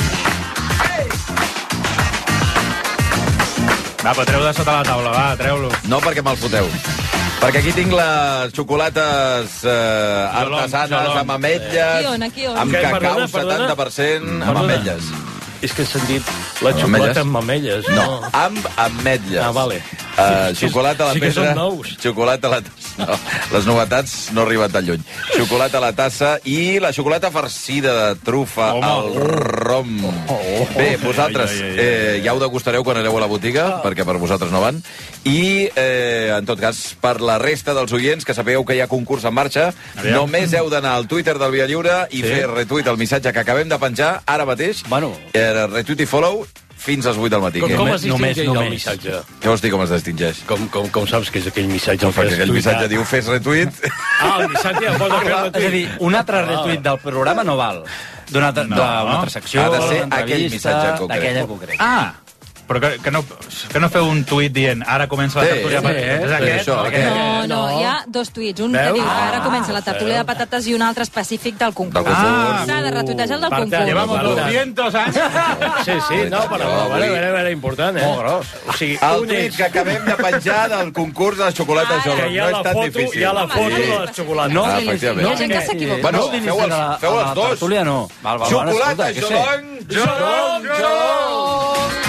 Va, però treu de sota la taula, va, treu-lo. No, perquè me'l foteu. Perquè aquí tinc les xocolates eh, artesanes amb ametlles, amb cacau setanta per cent, amb ametlles. És que he sentit la xocolata amb mamelles. No, no amb ametlles. Ah, vale. Uh, xocolata a la sí pedra. Sí que són nous. Xocolata a la tassa. No, les novetats no arriben tan lluny. Xocolata a la tassa i la xocolata farcida de trufa Home. al rom. Oh, oh, Bé, vosaltres ai, ai, ai, ai. Eh, ja ho degustareu quan aneu a la botiga, ah. perquè per vosaltres no van. I, eh, en tot cas, per la resta dels oients, que sapigueu que hi ha concurs en marxa, Aviam. només heu d'anar al Twitter del Via Lliure i sí. fer retuit el missatge que acabem de penjar ara mateix. Bueno. Eh, retuit i follow fins a les vuit del matí. Com, com es distingeix només, el missatge? Què vols dir com es distingeix? Com, com, com saps que és aquell missatge? No, perquè aquell missatge diu fes retuit. Ah, el missatge ja pot fer retuit. És a dir, un altre retuit del programa no val. D'una altra, no. altra secció, ha de ser aquell missatge concret. D'aquella concret. Ah! Però que, que, no, que no feu un tuit dient ara comença la sí, tertúlia de patates. Sí, és això, aquest? No, no, hi ha dos tuits. Un Veus? que diu que ara comença la tertúlia de patates i un altre específic del concurs. Ah, S'ha de retuitejar el del concurs. Llevamos doscientos anys. Sí, sí, no, però vale, vale, vale, important, eh? Molt gros. O sigui, el tuit que acabem de penjar del concurs de la xocolata Jolong. No és tan difícil. Hi ha la foto de les xocolates. No, ah, efectivament. Hi ha gent que s'equivoca. Bueno, feu els, feu els dos. Tertúlia no. Xocolata Jolong, Jolong, Jolong.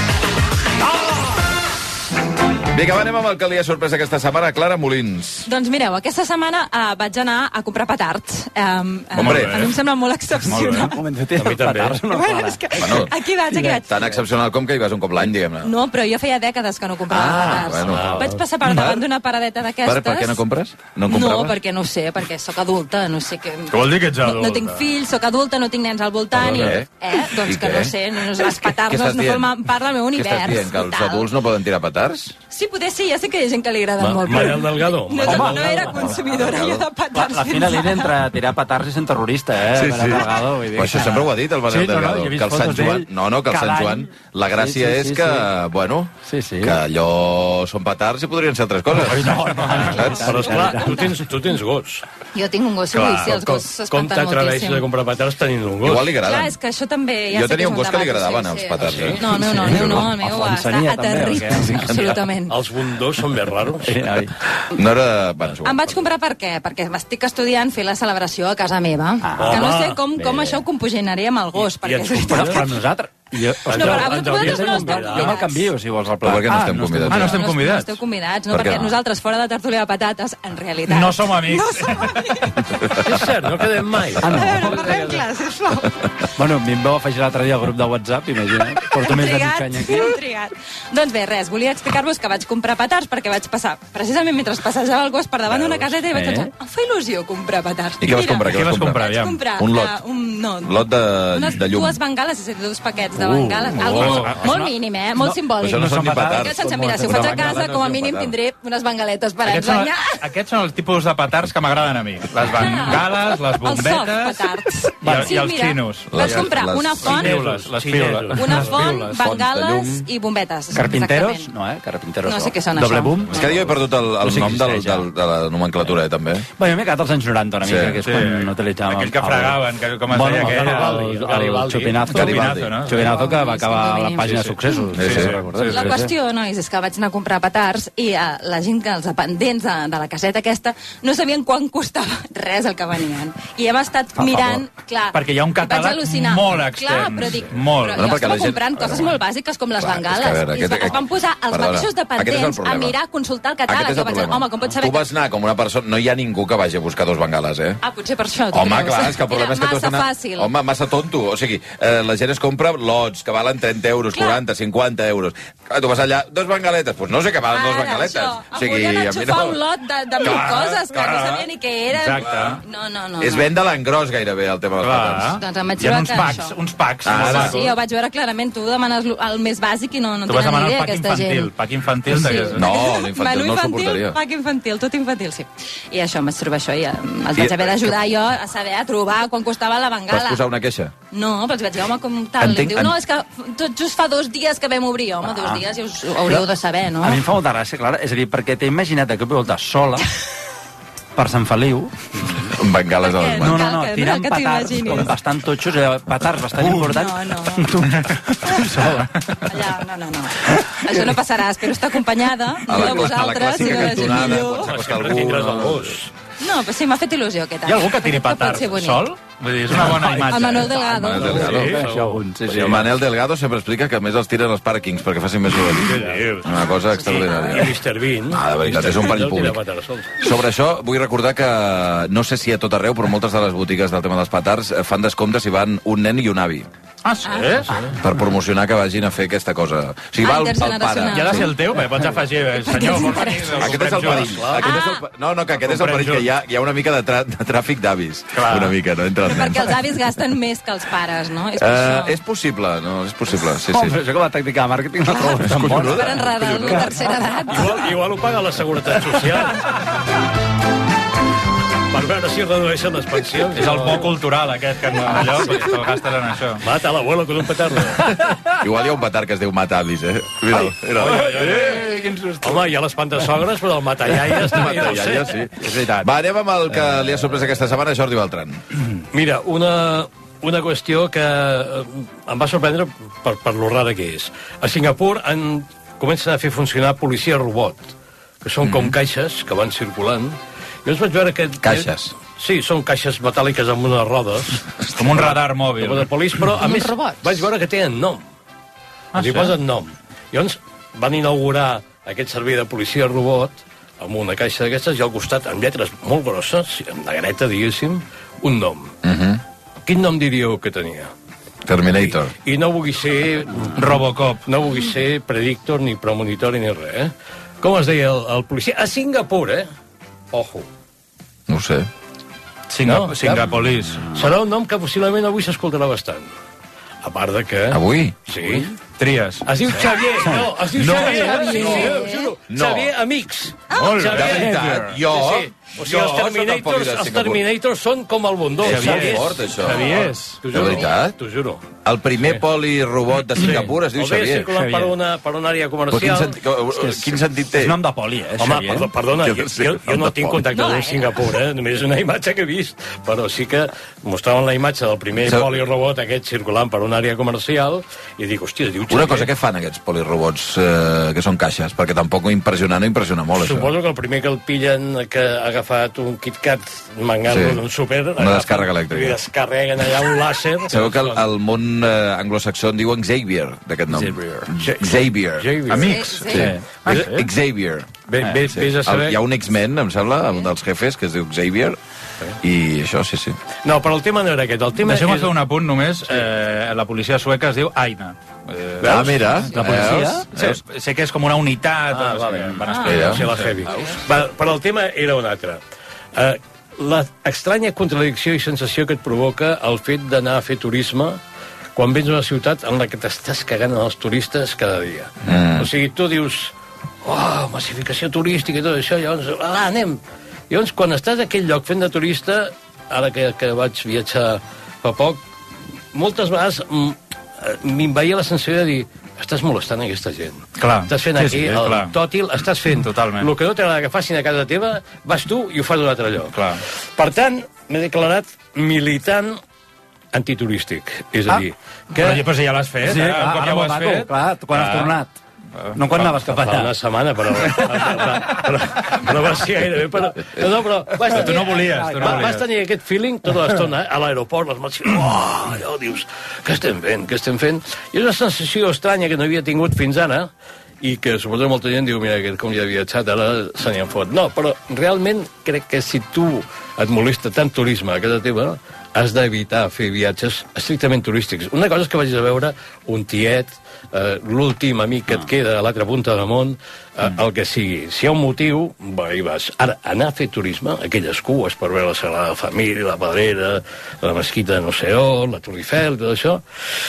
Bé, que anem amb el que li ha sorprès aquesta setmana, Clara Molins. Doncs mireu, aquesta setmana uh, vaig anar a comprar petards. Um, uh, Hombre. A mi em sembla molt excepcional. Molt bé. Un moment, tu tens petards, no? Bueno, és que bueno, aquí vaig, aquí vaig. Tan excepcional com que hi vas un cop l'any, diguem-ne. No, però jo feia dècades que no comprava ah, petards. Bueno. Ah, vaig passar per davant d'una paradeta d'aquestes. Per, per què no compres? No, no, perquè no ho sé, perquè sóc adulta, no sé què... Què vol dir que ets adulta? No, no tinc fills, sóc adulta, no tinc nens al voltant i... Eh? Doncs I que què? no sé, no, les petards no formen part del meu univers. Què estàs dient, que els adults no poden tirar petards? Sí, poder sí, ja sé que hi ha gent que li agrada molt. Manel Delgado. No, no, no era consumidora jo de petards. La fina línia entre tirar petards i ser terrorista, eh? Sí, sí. Delgado, vull dir, però això sempre ho ha dit el Manel sí, Delgado. No, no, que el Sant Joan... No, no, que el Sant Joan... La gràcia és que, bueno, que allò són petards i podrien ser altres coses. No, no, però esclar, tu tens, tu tens gos. Jo tinc un gos, sí, sí, els gossos s'espanten moltíssim. Com t'atreveixes a comprar petards tenint un gos? Igual li agraden. Clar, és que això també... Jo tenia un gos que li agradaven els petards, eh? No, el meu no, el meu no, el meu està aterrit, absolutament. Els bundors són més raros. No era... Em vaig comprar per què? Perquè m'estic estudiant fer la celebració a casa meva. Que no sé com, com això ho compaginaré amb el gos. I ens compraràs per nosaltres? Jo, No, però a vosaltres no esteu jo me'l canvio, si vols, el plat. Però per què no estem convidats? Ah, no estem No convidats. esteu convidats, no? Per què Perquè no? nosaltres, fora de tertúlia de patates, en realitat... No som amics. No som amics. És cert, no quedem mai. Ah, no. A veure, parlem clar, sisplau. Bueno, a mi em vau afegir l'altre dia al grup de WhatsApp, imagina. Porto més de mig Trigat, any aquí. hem trigat. Doncs bé, res, volia explicar-vos que vaig comprar petards perquè vaig passar, precisament mentre passejava el gos per davant d'una caseta i vaig Eh? pensar, em fa il·lusió comprar petards. I què vas comprar? Què vas comprar, Vaig aviam? comprar Un lot. uh, un, no, Lot de, unes de llum. dues bengales, és a dir, dos paquets de Uh, bengales. oh. Algo molt, Oh. molt mínim, eh? Molt No, simbòlic. Això no són ni petards. Aquests sense, mira, si ho faig a casa, com a mínim tindré unes bengaletes per Aquests són, ensenyar. aquests són els tipus de petards que m'agraden a mi. Les bengales, les Els bombetes soft petards. i, el- Sí, i els mira, xinos. vaig comprar les- una font, piules, les piules. una Les font, piules. bengales i bombetes. Carpinteros? exactament. No, eh? Carpinteros. No sé què són, Doble això. boom? És que jo he perdut el, el No sé nom si del, existeix, del, de la nomenclatura, eh, també. Bueno, m'he quedat als anys noranta una mica, Sí, que és sí. quan utilitzàvem... Aquell que el- fregaven, que com es Bueno, deia el aquell? Garibaldi, El el Garibaldi. Chupinazo. Chupinazo, no? Chupinazo, que va acabar a la Sí, pàgina de sí. successos. Sí, sí. recordeu? La qüestió, nois, és que vaig anar a comprar petards i uh, la gent, que els dependents de, de la caseta aquesta, no sabien quan costava res el que venien. I hem estat Per mirant, favor. clar... Perquè hi ha un i vaig catàleg al·lucinar. molt extens. Clar, però dic, Molt. però Bueno, jo perquè la estava gent- comprant coses molt bàsiques com les Clar, bengales. és que a veure, I es, aquest- es van posar els perdona, mateixos aquest és el dependents a problema. mirar, a consultar el Aquest catàleg. és Jo el vaig dir, problema. home, com pot saber Tu vas anar com una persona... No hi ha ningú que vagi a buscar dos bengales, eh? Ah, potser per això, tu Home, creus? clar, és que el problema Era és que tu has massa d'anar... fàcil. Home, massa tonto. O sigui, eh, la gent es compra lots que valen trenta euros, Clar. quaranta, cinquanta euros. Clar, tu vas allà, dos bengaletes. Doncs pues no sé què valen dos Ara, bengaletes. això. O sigui, Em volien a mi enxufar no- un lot de, de mil Clar, coses que no clar. sabia ni què eren. Exacte. No, no, no. És no. venda l'engròs gairebé, el tema dels Clar. petards. Doncs em vaig Hi ha trobar uns que packs, això. uns packs. Ah, molt ara. macos. Sí, ho vaig veure clarament. Tu demanes lo- el més bàsic i no, no Tu vas tenen demanar ni el idea, pack aquesta infantil. gent. Pack infantil d'aquest. No, l'infantil Menú no el infantil, suportaria. pack infantil, tot infantil, sí. I això, em vaig trobar això i eh, els vaig haver d'ajudar jo a saber, a trobar quan costava la Vas bengala. posar una queixa? No, però els vaig dir, home, com tal? Entenc- Em diu, no, és que tot just fa dos dies que vam obrir. Home, dos dies ja us ho haureu de saber, no? A mi em fa molta gràcia, Clara, és a dir, perquè t'he imaginat de cop i volta sola per Sant Feliu. Amb bengales a les No, mans. no, no, que- tirant que t'ho petards imaginis. com bastant totxos, eh, petards bastant Uh, importants. no, no. Tu, sola. Allà, no, no, no. Això no passarà, espero estar acompanyada A de la, a la vosaltres i clàssica de la gent cantonada, millor. pot acostar Sempre algú. tindràs el no? gos. No, però sí, m'ha fet il·lusió aquest any. Hi ha algú que tiri Crec pot petards ser bonic. sol? Vull dir, és una bona imatge. El Manuel eh? Delgado. Manel Delgado. Sí, Això, algun, sí, sí. El Manel Delgado sempre explica que a més els tiren als pàrquings perquè facin més soroll. Una cosa I extraordinària. mister Bean. Ah, de veritat, és un perill públic. Sobre això, vull recordar que no sé si a tot arreu, però moltes de les botigues del tema dels petards eh, fan descomptes si van un nen i un avi. Ah, sí? Ah. Per promocionar que vagin a fer aquesta cosa. O sigui, va el, el pare. intergeneracional. I ha de ser el teu, perquè pots afegir... eh, Senyor, vol venir, el Aquest és el comprem perill. junts. Aquest és el... pe- No, no, que aquest és el Comprem perill, que hi ha, hi ha una mica de, tra... de tràfic d'avis. Clar. Una mica, no? Entre els Perquè nens. els avis gasten més que els pares, no? És per Uh, això. és possible, no? És possible, sí, Home, sí. això com a tècnica de màrqueting no trobo tan bona. Per enredar la tercera edat. Igual, igual ho paga la Seguretat Social. Per veure si redueixen les pensions. És el bo cultural, aquest, que no, allò, que el gasten en això. Mata l'abuelo con un petardo. Igual hi ha un petard que es diu Matavis, eh? Mira'l, mira'l. Eh, quin susto. Home, hi ha l'espantesogres, però el matallaies també no ho sé. Matallaies, sí. És veritat. Va, anem amb el que li ha sorprès aquesta setmana, Jordi Beltran. Mira, una, una qüestió que eh, em va sorprendre per, per lo rara que és. A Singapur han, comencen a fer funcionar policia robot, que són com caixes que van circulant. Jo us vaig veure que... Caixes. Sí, són caixes metàl·liques amb unes rodes. Com un radar mòbil. Com de polis, però a Com més uns robots. vaig veure que tenen nom. Ah, Li sí? posen nom. Llavors van inaugurar aquest servei de policia robot amb una caixa d'aquestes i al costat, amb lletres molt grosses, amb negreta, diguéssim, un nom. Uh -huh. Quin nom diríeu que tenia? Terminator. I no vulgui ser... Robocop. No vulgui ser predictor, ni premonitori, ni res, eh? Com es deia el, el policia? A Singapur, eh? Ojo. No ho sé. Singa No, Singapolis. Serà un nom que possiblement avui s'escoltarà bastant. A part de que... Avui? Sí. Tries. Es diu Xavier. No, es diu No. Xavier. Xavier. Sí, sí, ho juro. No. Xavier Amics. Molt bé. Xavier. De veritat, jo- Sí, sí. O sigui, jo els soc el poli Terminators, de els Singapur. Terminators són com el bondó. És Xavier. molt fort, això. Xaviers. T'ho De juro. veritat? T'ho juro. El primer poli-robot de Singapur es diu El ve Xavier. circulant per una, per una àrea Però quin, comercial. sentit, quin sentit té? És nom de poli, eh, Home, Xavier? perdó, perdona, Jo jo, no sé, jo, jo nom no de tinc poli. contacte No, amb eh? Singapur, eh? Només és una imatge que he vist, però sí que mostraven la imatge del primer Sa- polirobot aquest circulant per una àrea comercial i dic, hòstia, es diu Una Xavier. cosa, què fan aquests polirobots eh, que són caixes? Perquè tampoc impressionar no impressiona molt, això. Suposo que el primer que el pillen, que agafa agafat un KitKat mangant-lo Sí. d'un súper... Una agafen descàrrega elèctrica. I descarreguen allà un làser... Sabeu que al, al món eh, anglosaxó en diuen Xavier, d'aquest nom. Xavier. Xavier. Xavier. Amics. Sí, Sí. sí. Ah, sí? Xavier. Bé- bé- Sí. vés a saber- El- Hi ha un X-Men, em sembla, un dels jefes, que es diu Xavier, i això, sí, sí. No, però el tema no era aquest. El tema Deixeu-me és... fer un apunt només. Eh, la policia sueca es diu Aina. Eh, Ah, mira. La policia? Veus? Sí, sé que és com una unitat. Ah, no sé, vale. van Ah, explicar. sí, la heavy. Va, però el tema era un altre. Uh, la estranya contradicció i sensació que et provoca el fet d'anar a fer turisme quan vens a una ciutat en la que t'estàs cagant en els turistes cada dia. Mm. O sigui, tu dius, oh, massificació turística i tot això, llavors, ah, anem. Llavors, quan estàs a aquell lloc fent de turista, ara que, que vaig viatjar fa poc, moltes vegades mm, m'envaïa la sensació de dir, estàs molestant aquesta gent. Clar. Estàs fent Sí, aquí sí, el clar. tòtil, estàs fent Totalment. el que no t'agrada que facin a casa teva, vas tu i ho fas d'un altre lloc. Clar. Per tant, m'he declarat militant antiturístic. És a Ah, dir, que... Però, però si ja l'has fet, Sí, ara, un clar, cop ara ja ho molt has maco, fet... clar, quan has tornat. No quan anaves cap Fa allà. una setmana, però... però, però va ser gairebé... Però, no, no, però vas Però tu no volies, tu no va- volies. Vas tenir aquest feeling tota l'estona eh, a l'aeroport, les mans... Oh, allò dius, què estem fent, què estem fent? I és una sensació estranya que no havia tingut fins ara i que suposo que molta gent diu, mira, aquest com ja ha viatjat, ara se n'hi en fot. No, però realment crec que si tu et molesta tant turisme a casa teva, has d'evitar fer viatges estrictament turístics. Una cosa és que vagis a veure un tiet, eh, l'últim amic que et queda a l'altra punta del món, eh, el que sigui. Si hi ha un motiu, va, hi vas. Ara, anar a fer turisme, aquelles cues per veure la Sagrada Família, la Pedrera, la mesquita de no sé on, la Torre Eiffel, tot això,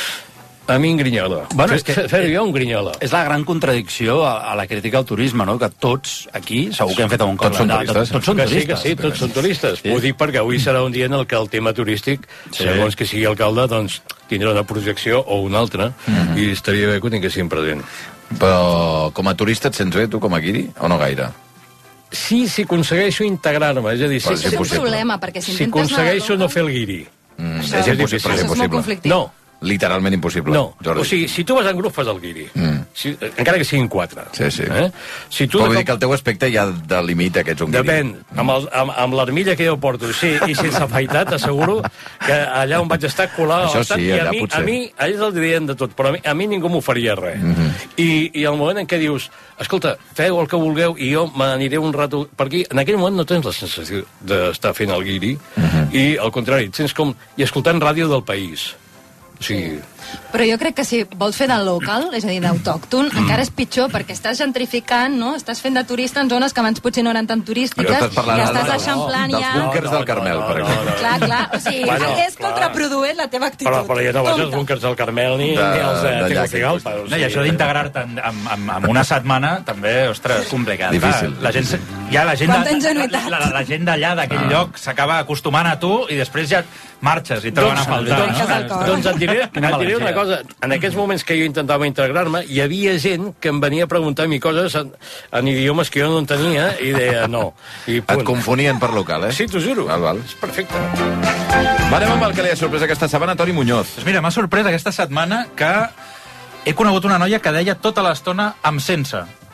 a mi em grinyola. Bueno, és que- Fer-ho jo em grinyola. És la gran contradicció a, a la crítica al turisme, no? Que tots aquí, segur que hem fet algun cop. Tots són de- de- turistes. Tots són que sí, turistes. que sí, tots són turistes. Sí. Ho dic perquè avui serà un dia en el que el tema turístic, Sí. segons que sigui alcalde, doncs tindrà una projecció o una altra, Mhm. i estaria bé que ho tinguéssim present. Però com a turista et sents bé, tu, com a guiri, o no gaire? Sí, si aconsegueixo integrar-me, és a dir, Però si, és És un impossible. problema, perquè si si intentes... aconsegueixo no fer el guiri. Mm, Això- és impossible, això és és molt impossible. conflictiu. No, Literalment impossible, no. Jordi. O sigui, si tu vas en grup, fas el guiri. Mm. Si, encara que siguin quatre. Sí, sí. Eh? Si tu Però de vull dir cop- que el teu aspecte ja delimita que ets un guiri. Depèn, amb, el, amb, amb l'armilla que jo porto, sí, i sense afaitar, t'asseguro que allà on vaig estar colat Això bastant, sí, i a allà mi, potser. a mi, a ells el dirien de tot, però a mi, a mi ningú m'oferia res. Mhm. I, I el moment en què dius, escolta, feu el que vulgueu i jo me n'aniré un rato per aquí, en aquell moment no tens la sensació d'estar fent el guiri, Mhm. i al contrari, et sents com... i escoltant ràdio del país. O sigui... Però jo crec que si vols fer del local, és a dir, d'autòcton, Mm. encara és pitjor, perquè estàs gentrificant, no? Estàs fent de turista en zones que abans potser no eren tan turístiques, Però estàs parlant i ara estàs dels- eixamplant dels ja... búnquers del Carmel, per exemple. Clar, clar, o sigui, Bueno, és clar. contraproduent la teva actitud. Però, però jo no vaig als Compte. búnkers del Carmel ni, De- ni als de, d'allà, de que- Tegucigalpa. o No, I sigui, això d'integrar-te en, en, en, en una setmana també, ostres, complicat. Difícil. La gent, se- ja la gent, Quanta de- ingenuïtat. la, la, la gent d'allà, d'aquell Ah. lloc, s'acaba acostumant a tu i després ja marxes i troben a faltar. Doncs, no? doncs et diré, et Quina diré una malaltia. cosa. En aquests moments que jo intentava integrar-me, hi havia gent que em venia a preguntar a mi coses en, en idiomes que jo no entenia i deia no. I Et punt. confonien per local, eh? Sí, t'ho juro. Val, val. És perfecte. Va, anem amb el que li ha sorprès aquesta setmana, Toni Muñoz. Doncs mira, m'ha sorprès aquesta setmana que he conegut una noia que deia tota l'estona amb sense.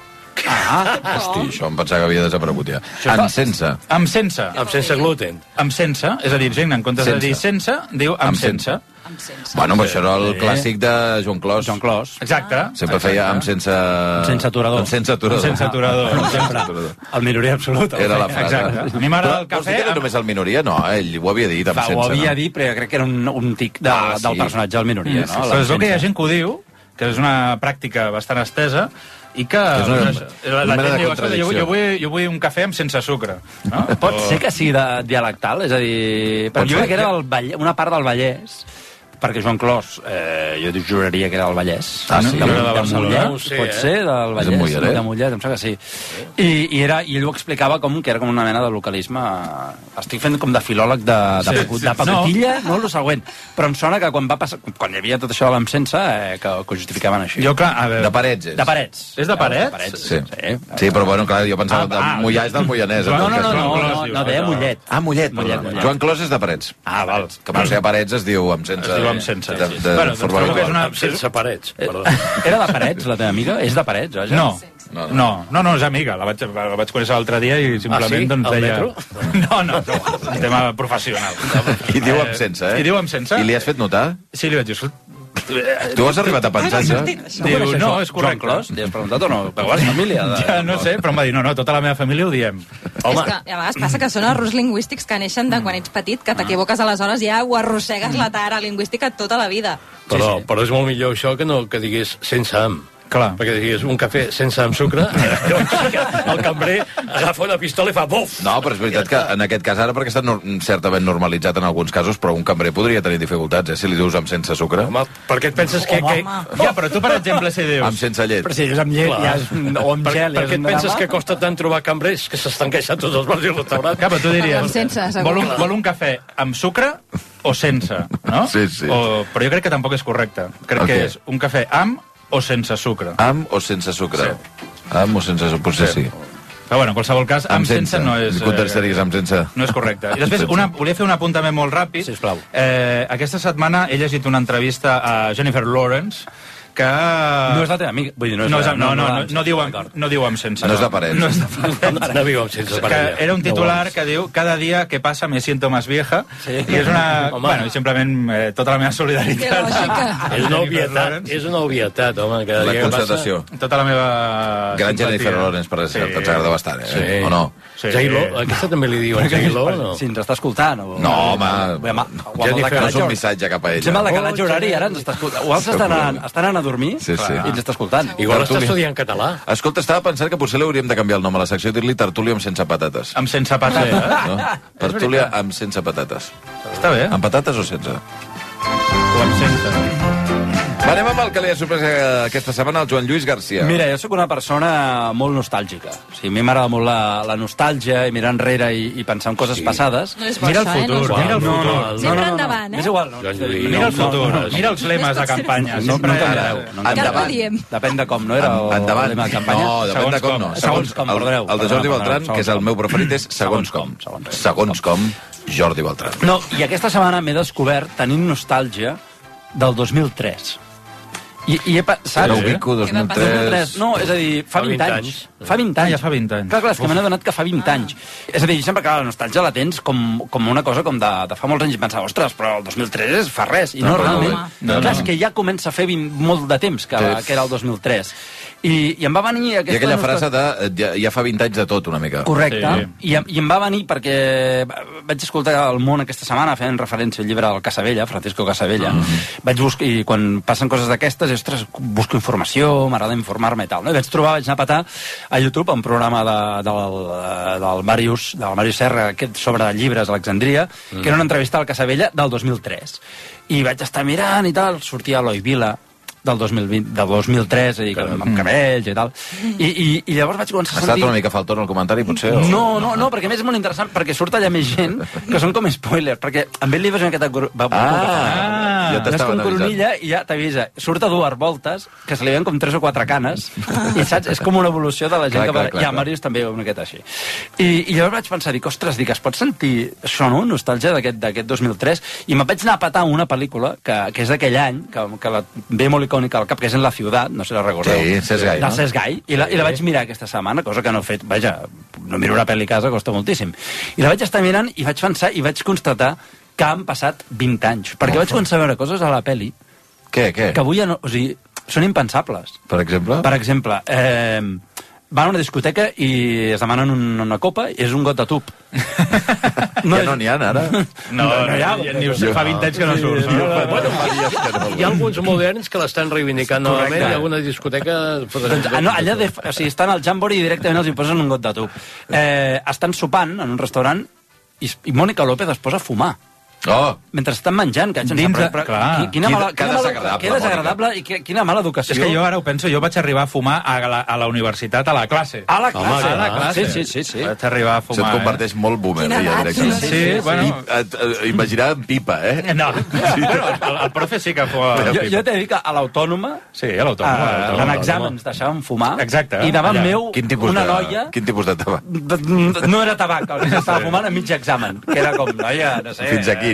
Ah, Hosti, això em pensava que havia desaparegut ja. Això En fa- sense. Amb sense. Amb sense gluten. Amb sense, és a dir, gent, en comptes Sense. de dir sense, diu amb, Amb sense. sense. Bueno, però això era el clàssic de Joan Clos. Joan Clos. Exacte. Sempre feia amb sense... Sense aturador. Amb sense aturador. Amb sense aturador, Amb sense sempre. aturador. El minoria absolut. Era la frase. Exacte. A mi m'agrada el Però vols dir cafè... que era amb- només el minoria? No, ell ho havia dit amb Va, sense. ho havia no? dit, però crec que era un, un tic de, Ah, del sí. personatge del minoria, Mm, no? Però es veu que hi ha gent que ho diu, que és una pràctica bastant estesa, i que És una- ostres, la, una la mena gent de diu, "Escolta, jo, contradicció." jo, vull, jo vull un cafè amb sense sucre. No? Pot O- ser que sigui de, dialectal, és a dir... Però Pot jo ser. crec que era del Valle, una part del Vallès, perquè Joan Clos, eh, jo juraria que era del Vallès. Ah, sí? De, Era de, de Barcelona, Mollet, no ho sé, pot eh? ser, del És Vallès. de Mollet, eh? De Mollet, em sembla que sí. I, i, era, I ell ho explicava com que era com una mena de localisme... Estic fent com de filòleg de, de, Sí, sí, sí, de pacotilla, no. no el següent. Però em sona que quan va passar, quan hi havia tot això de l'emcensa, eh, que, que ho justificaven així. Jo, clar, a veure... De Parets, és. De Parets. És de Parets? De Parets, Sí. sí. Sí, però bueno, clar, jo pensava que Ah, ah, Mollà és del Moianès. No, en no, tot no, cas. no, Clos, no, dius, no, deia no. Mollet. Ah, Mollet, Mollet, perdona. Mollet. Joan Clos és de Parets. Ah, val. Que per ser a Parets es diu amb sense... Es diu amb sense. De, de, Bueno, forma doncs trobo que és habitual. una- Amb sense parets, Eh, perdó. Era de Parets, la teva amiga? És de Parets, vaja? No, No, no, no, no, és amiga. La vaig, la vaig conèixer l'altre dia i simplement ah, sí? doncs, deia... metro? No, no, no, un tema professional. I diu amb sense, eh? I diu amb sense. I li has fet notar? Sí, li vaig dir... Tu has arribat a pensar, ja? Diu, no, és correcte. Joan Clos, li has preguntat o no? Però és família. De... Ja, no sé, però em va dir, no, no, tota la meva família ho diem. Home. És que a vegades passa que són errors lingüístics que neixen de quan ets petit, que t'equivoques aleshores i ja ho arrossegues la tara lingüística tota la vida. Però, sí, sí. però és molt millor això que no que digués sense am. Clar. Perquè diguis un cafè sense amb sucre, el cambrer agafa una pistola i fa buf! No, però és veritat que en aquest cas ara, perquè està no, certament normalitzat en alguns casos, però un cambrer podria tenir dificultats, eh, si li dius amb sense sucre. Home, per què et penses que... que... Ja, però tu, per exemple, si dius... Amb sense llet. Però si dius amb llet, ja és... o amb per, gel... Per què et penses que costa tant trobar cambrers que s'estan queixant tots els bars i restaurants? Clar, però tu diries... Amb sense, segur. Vol un, vol un cafè amb sucre o sense, no? Sí, sí. O, però jo crec que tampoc és correcte. Crec Okay. que és un cafè amb o sense sucre. Amb o sense sucre? Sí. Amb o sense sucre? Potser sí. sí. Però bueno, en qualsevol cas, amb, amb sense, sense no és... Contestaries amb sense. No és correcte. I després, una, volia fer un apunt també molt ràpid. Sisplau. Eh, aquesta setmana he llegit una entrevista a Jennifer Lawrence, que... No és la teva amiga. Vull dir, no, és no, la, no, no, no, no, no, diu amb, no diu amb sense. No és de parents. No és de parents. No viu amb sense parella. Que era un titular que diu cada dia que passa me siento más vieja. Sí. I és una... Home. Bueno, i simplement eh, tota la meva solidaritat. És una obvietat, és una obvietat, home. Cada La dia constatació. que passa... Tota la meva... Gran Jennifer Lawrence, per exemple, sí. T'agrada bastant, eh? Sí. O no? Sí. J-Lo, aquesta també li diuen J-Lo, no? Si ens està escoltant. O... No, home. home Jennifer, no és un missatge cap a ella. Sembla el decalatge horari, ara ens està escoltant. O els estan anant, estan anant a dormir sí, sí. i ens està escoltant. Igual està estudiant català. Escolta, estava pensant que potser l'hauríem de canviar el nom a la secció i dir-li tertúlia amb sense patates. Amb sense patates? No? Tertúlia amb sense patates. Està bé. Amb patates o sense? O amb sense. Va, anem amb el que li ha sorprès aquesta setmana al Joan Lluís Garcia. Mira, jo sóc una persona molt nostàlgica. O sigui, a mi m'agrada molt la, la nostàlgia i mirar enrere i, i pensar en coses sí. passades. No és bo, mira el això, futur, eh? No, mira el futur. No, no, no, sempre no, no, endavant, eh? És igual. No, mira el futur, no, no, mira els lemes de campanya. No, no canviareu. No endavant. Depèn de com, no era? O endavant. lema de campanya? No, depèn de com no. Segons com, perdoneu. El de Jordi Beltran, que és el meu preferit, és segons com. Segons com, Jordi Beltran. No, i aquesta setmana m'he descobert tenint nostàlgia del dos mil tres. I, i he pensat... No ubico, dos mil tres... No, és a dir, fa vint anys. Fa vint anys. Ah, ja fa vint anys. Clar, clar, és que m'he adonat que fa vint anys. És a dir, sempre que la nostàlgia la tens com, com una cosa com de, de fa molts anys i pensar, ostres, però el dos mil tres fa res. I no, no realment... No, clar, és que ja comença a fer vint, molt de temps que, que era el dos mil tres. I, i em va venir aquesta... I aquella frase de ja, ja fa vint anys de tot, una mica. Correcte. Sí. I, I em va venir perquè vaig escoltar El Món aquesta setmana fent referència al llibre del Casabella, Francisco Casabella. Mm. Vaig buscar, i quan passen coses d'aquestes, ostres, busco informació, m'agrada informar-me i tal. No? I vaig trobar, vaig anar a patar a YouTube un programa de, del, del Màrius, del Màrius Serra, aquest sobre llibres a Alexandria, mm. que era una entrevista al Casabella del dos mil tres. I vaig estar mirant i tal, sortia Eloi Vila, del dos mil vint, del dos mil tres, i amb, amb cabells i tal. I, i, i llavors vaig començar a sentir... Ha estat una mica faltón el comentari, potser? O... No, no, no, perquè a més és molt interessant, perquè surt allà més gent que són com spoilers, perquè amb ell li veus una miqueta... Va, ah, ah, ja t'estaven avisant. Coronilla i ja t'avisa. Surt a dues voltes, que se li veuen com tres o quatre canes, i saps? És com una evolució de la gent clar, que va... Clar, clar, I a Màrius també una miqueta així. I, I llavors vaig pensar, dic, ostres, dic, es pot sentir això, no? Nostàlgia d'aquest dos mil tres, i me'n vaig anar a patar una pel·lícula que, que és d'aquell any, que, que la ve molt icònica al cap, que és En la ciutat, no sé si la recordeu. Sí, Cesc Gai, no? no? Cesc Gai, i la, i la vaig mirar aquesta setmana, cosa que no he fet, vaja, no miro una pel·li a casa, costa moltíssim. I la vaig estar mirant i vaig pensar, i vaig constatar que han passat vint anys, perquè oh, vaig començar a veure coses a la pel·li què, què? que avui ja no, o sigui, són impensables. Per exemple? Per exemple, eh, van a una discoteca i es demanen un, una copa i és un got de tub. No, ja no n'hi ha, ara? No, no, no hi ha, ni ho sé, fa vint anys que no surt. No, no, bueno, hi ha alguns moderns que l'estan reivindicant novament, hi ha alguna discoteca... Doncs, no, allà de, o sigui, estan al Jamboree i directament els hi posen un got de tub. Eh, estan sopant en un restaurant i, i Mònica López es posa a fumar. Oh. Mentre estan menjant, que dins de... Però, clar. Quina, mala, quina, mala, que desagradable i que, quina mala educació. És que jo ara ho penso, jo vaig arribar a fumar a la, a la universitat, a la classe. A la classe? Home, a la classe. Sí, sí, sí, sí. Vaig arribar a fumar. Això et converteix eh? molt boomer, ja, directament. Sí, sí, sí, bueno... I, et, et, imaginar en pipa, eh? No, sí. Bueno, el, el profe sí que fuma... Jo, jo t'he dit que a l'autònoma... Sí, a l'autònoma. En exàmens deixàvem fumar. Exacte. I davant allà. meu, quin tipus una de, noia... Quin tipus de tabac? No era tabac, el que estava fumant a mig examen, que era com, noia, no sé... Fins aquí,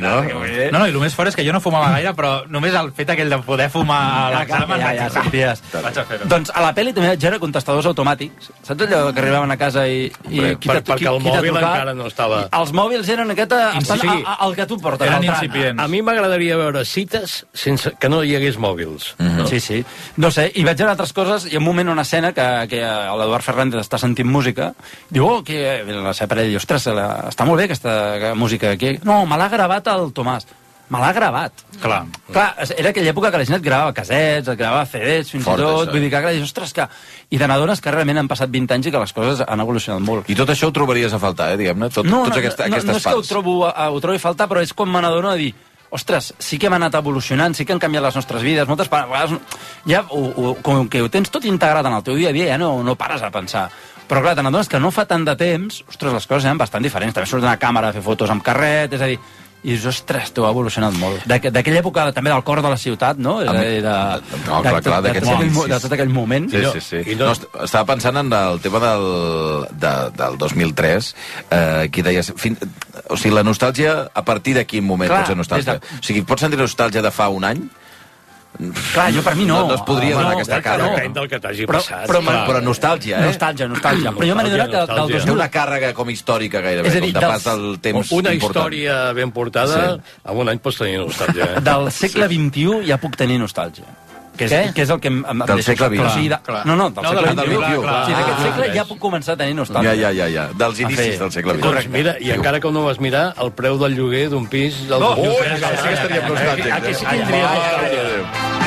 no? No, no, i el més fort és que jo no fumava gaire, però només el fet aquell de poder fumar a l'examen ja, ja, ja, senties. vaig a fer-ho. Doncs a la pel·li també vaig veure contestadors automàtics. Saps allò que arribaven a casa i... i Hombre, qui per, t'ha- perquè qui- el qui t'ha mòbil trucat? encara no estava... Els mòbils eren aquesta... Estan Sí. a, a, el que tu portes. Eren al tram. incipients. A mi m'agradaria veure cites sense que no hi hagués mòbils. No? Sí, sí. No sé, i vaig veure altres coses, i en un moment una escena que, que l'Eduard Fernández està sentint música, diu, oh, que la seva parella diu, ostres, la, està molt bé aquesta música aquí. No, me l'ha gravat el Tomàs. Me l'ha gravat. Clar. Clar, era aquella època que la gent et gravava casets, et gravava C Ds, fins Fort, i tot, això. vull dir que ara dius, ostres, que... I te n'adones que realment han passat vint anys i que les coses han evolucionat molt. I tot això ho trobaries a faltar, eh, diguem-ne? Tot, No, tots no, aquesta, no, aquestes no és que ho parts. trobo, ho trobo a faltar, però és quan me n'adono de dir, ostres, sí que hem anat evolucionant, sí que han canviat les nostres vides, moltes vegades ja, ho, ho, com que ho tens tot integrat en el teu dia a dia, ja no, no pares a pensar. Però clar, te n'adones que no fa tant de temps, ostres, les coses eren bastant diferents. També surt una càmera a fer fotos amb carret, és a dir, i dius, ostres, t'ho ha evolucionat molt. D'aqu- D'aquella època també del cor de la ciutat, no? És a dir, de, No, clar, clar, de, d'aquests tot aquell, mo- inicis. de tot aquell moment. Sí, sí, sí. No, est- estava pensant en el tema del, de, del dos mil tres, eh, qui deies... Fin, o sigui, la nostàlgia, a partir de quin moment Clar, pot ser nostàlgia? des O sigui, pots sentir nostàlgia de fa un any? Clar, jo per mi no. No, no es podria donar aquesta càrrega. Depèn del que t'hagi Però- passat. però- clar. Però nostàlgia, eh? Nostàlgia, nostàlgia. Però jo me n'he adonat que del Nostàlgia. dos Té mil... una càrrega com històrica gairebé, És a dir, com de dels- pas del temps Una important. història ben portada, Sí. en un any pots tenir nostàlgia. Eh? Del segle vint-i-u ja puc tenir nostàlgia. Que és, Què? que és el que em, em Del deixa segle clar. vint. O sigui, de, Clar. no, no, del No, segle del vint-i-u. vint-i-u, Clar, sí, d'aquest clar. segle ja puc començar a tenir nostàlgia. Ja, ja, ja, ja. Dels A inicis fer- del segle vint. Doncs mira, i encara que no vas mirar, el preu del lloguer d'un pis... Del Oh, dos mil oh, tres, sí que estaríem nostàlgics. Aquí sí eh? que tindríem Mare nostàlgia. de Déu.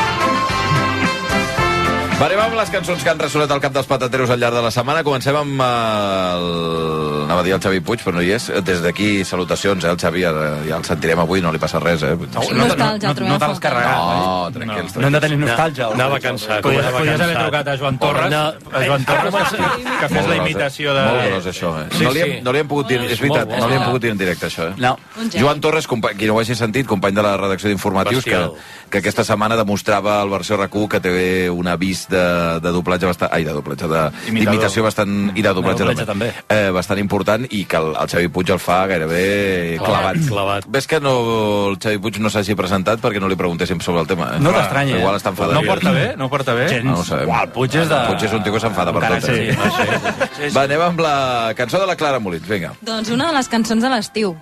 Va, anem amb les cançons que han ressonat al cap dels patateros al llarg de la setmana. Comencem amb eh, el... Anava a dir el Xavi Puig, però no hi és. Des d'aquí, salutacions, eh, el Xavi, ja, ja el sentirem avui, no li passa res, eh? No, Nostàlgia, el trobem no a te l'has faltar. carregat. No, eh? tranquils, No hem de tenir nostàlgia. Anava cansat. Podies, anava podies haver cansat. trucat a Joan Torres, No. a Joan Torres que, que fes la imitació de... Molt gros, això, eh? Sí, no, li hem, sí. no li hem pogut dir... És veritat, Molt bo. no li hem pogut dir en directe, això, eh? No. Un geni. Joan Torres, company, qui no ho hagi sentit, company de la redacció d'Informatius, que, Bestial. que aquesta setmana demostrava al versió R A C U que té un avís de, de doblatge bastant... Ai, de doblatge, de- d'imitació bastant... I de doblatge, De doblatge també. Eh, bastant important, i que el, el Xavi Puig el fa gairebé clavat. clavat. Ves que no, el Xavi Puig no s'hagi presentat perquè no li preguntéssim sobre el tema, eh? No t'estranya, eh? Igual està enfadat. No porta bé? No porta bé? Gens. No ho sabem. Uau, el Puig és de... Puig és un tio que s'enfada per Encara tot. que eh? sí, no sé. Va, anem amb la cançó de la Clara Molins, vinga. Doncs una de les cançons de l'estiu.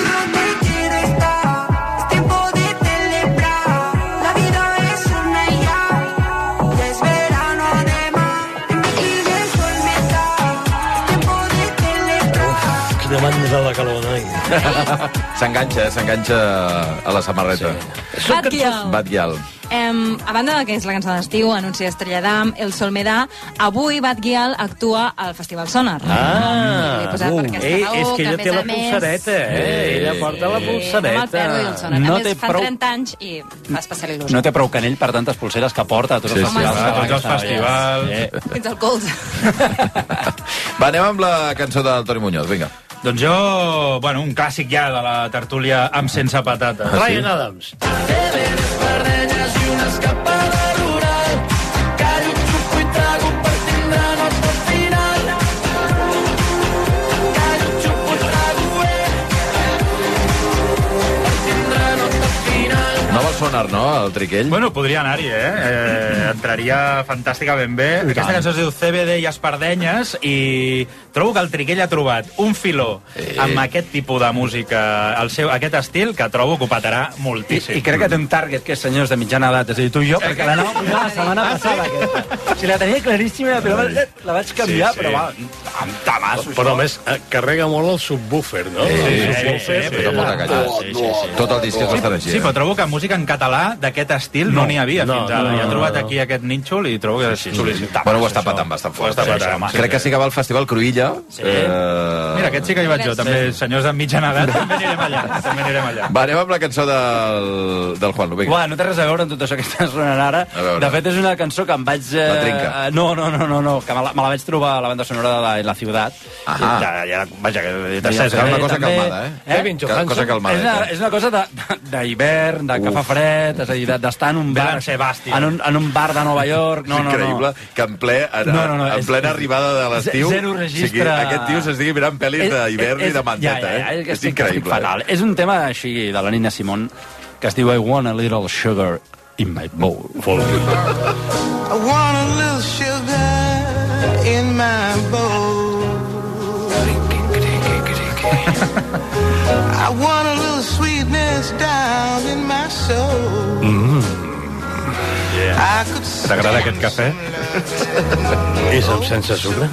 Quina manera de calor, noi. S'enganxa, eh? S'enganxa a la samarreta. Batgirl. Batgirl. Em, a banda de que és la cançó d'estiu, anuncia Estrella d'Am, El Sol me da, avui Batgirl actua al Festival Sonar. Ah, L'he posat per aquesta Ei, raó, és que que ella a té més la a més- pulsareta, eh? Ella porta la No me'l pulsareta. perdo, i el Sonar. No a té més, fa prou- trenta anys i fa especial il·lusió. No té prou canell per tantes pulseres que porta a tots Sí, els sí, festivals. sí, que va tots els aquesta festivals. noia. Eh. Fins al colze. Va, anem amb la cançó del Toni Muñoz, vinga. Doncs jo, bueno, un clàssic ja de la tertúlia amb sense patates. Ah, sí? Ryan Adams. No vol sonar, no, el triquell? Bueno, podria anar-hi, eh? eh? Entraria fantàsticament bé. Aquesta cançó es diu C B D i Espardenyes i trobo que el Triquell ha trobat un filó Eh. amb aquest tipus de música, el seu, aquest estil, que trobo que ho petarà moltíssim. I crec que té un target que és senyors de mitjana edat, és a dir, tu i jo, perquè l'anava a posar la setmana passada, aquesta. O sigui, la tenia claríssima, però la vaig canviar, Sí, sí. però va, amb tamassos. Però a més, eh, carrega molt el subwoofer, no? Sí, El sí, subwoofer, sí, però molta canya. Sí, sí, sí. Tot el disc és bastant així. Sí, eh? però trobo que música en català d'aquest estil no n'hi havia no, fins ara. no, I he no, trobat no. aquí aquest nínxol i trobo que és xulíssim. Bueno, ho està patant bastant fort. Ho està patant, Sí, sí, Crec sí. que sí que va al Festival Cruïlla. Sí. Eh... Mira, aquest sí que hi vaig jo, també. Senyors de mitjana edat, també anirem allà. També anirem allà. Va, anem amb la cançó del, del Juan. Vinga. Uà, no té res a veure amb tot això que estàs sonant ara. A veure. De fet, és una cançó que em vaig... Eh, La trinca. eh, No, no, no, no, no que me la, me la vaig trobar a la banda sonora de La, la Ciutat. Ahà. Ja, ja, vaja, que De César, una cosa calmada, eh? eh? Kevin Cosa Johansson. calmada. És una, és una cosa de- de- d'hivern, de, de, que fa fred, és a dir, d'estar en un bar... En un, en un bar de Nova York... No, és increïble no, no. que en, ple, en, no, no, no, en plena és, arribada de l'estiu... Zero registre... sigui, aquest tio s'estigui mirant pel·lis d'hivern i de manteta, ja, ja, ja, eh? És, és increïble. Fatal. És un tema així de la Nina Simone que es diu I want a little sugar in my bowl. I want a little sugar in my bowl. I want a little sweetness down in my soul. Mm. Yeah. T'agrada aquest cafè? És amb sense sucre?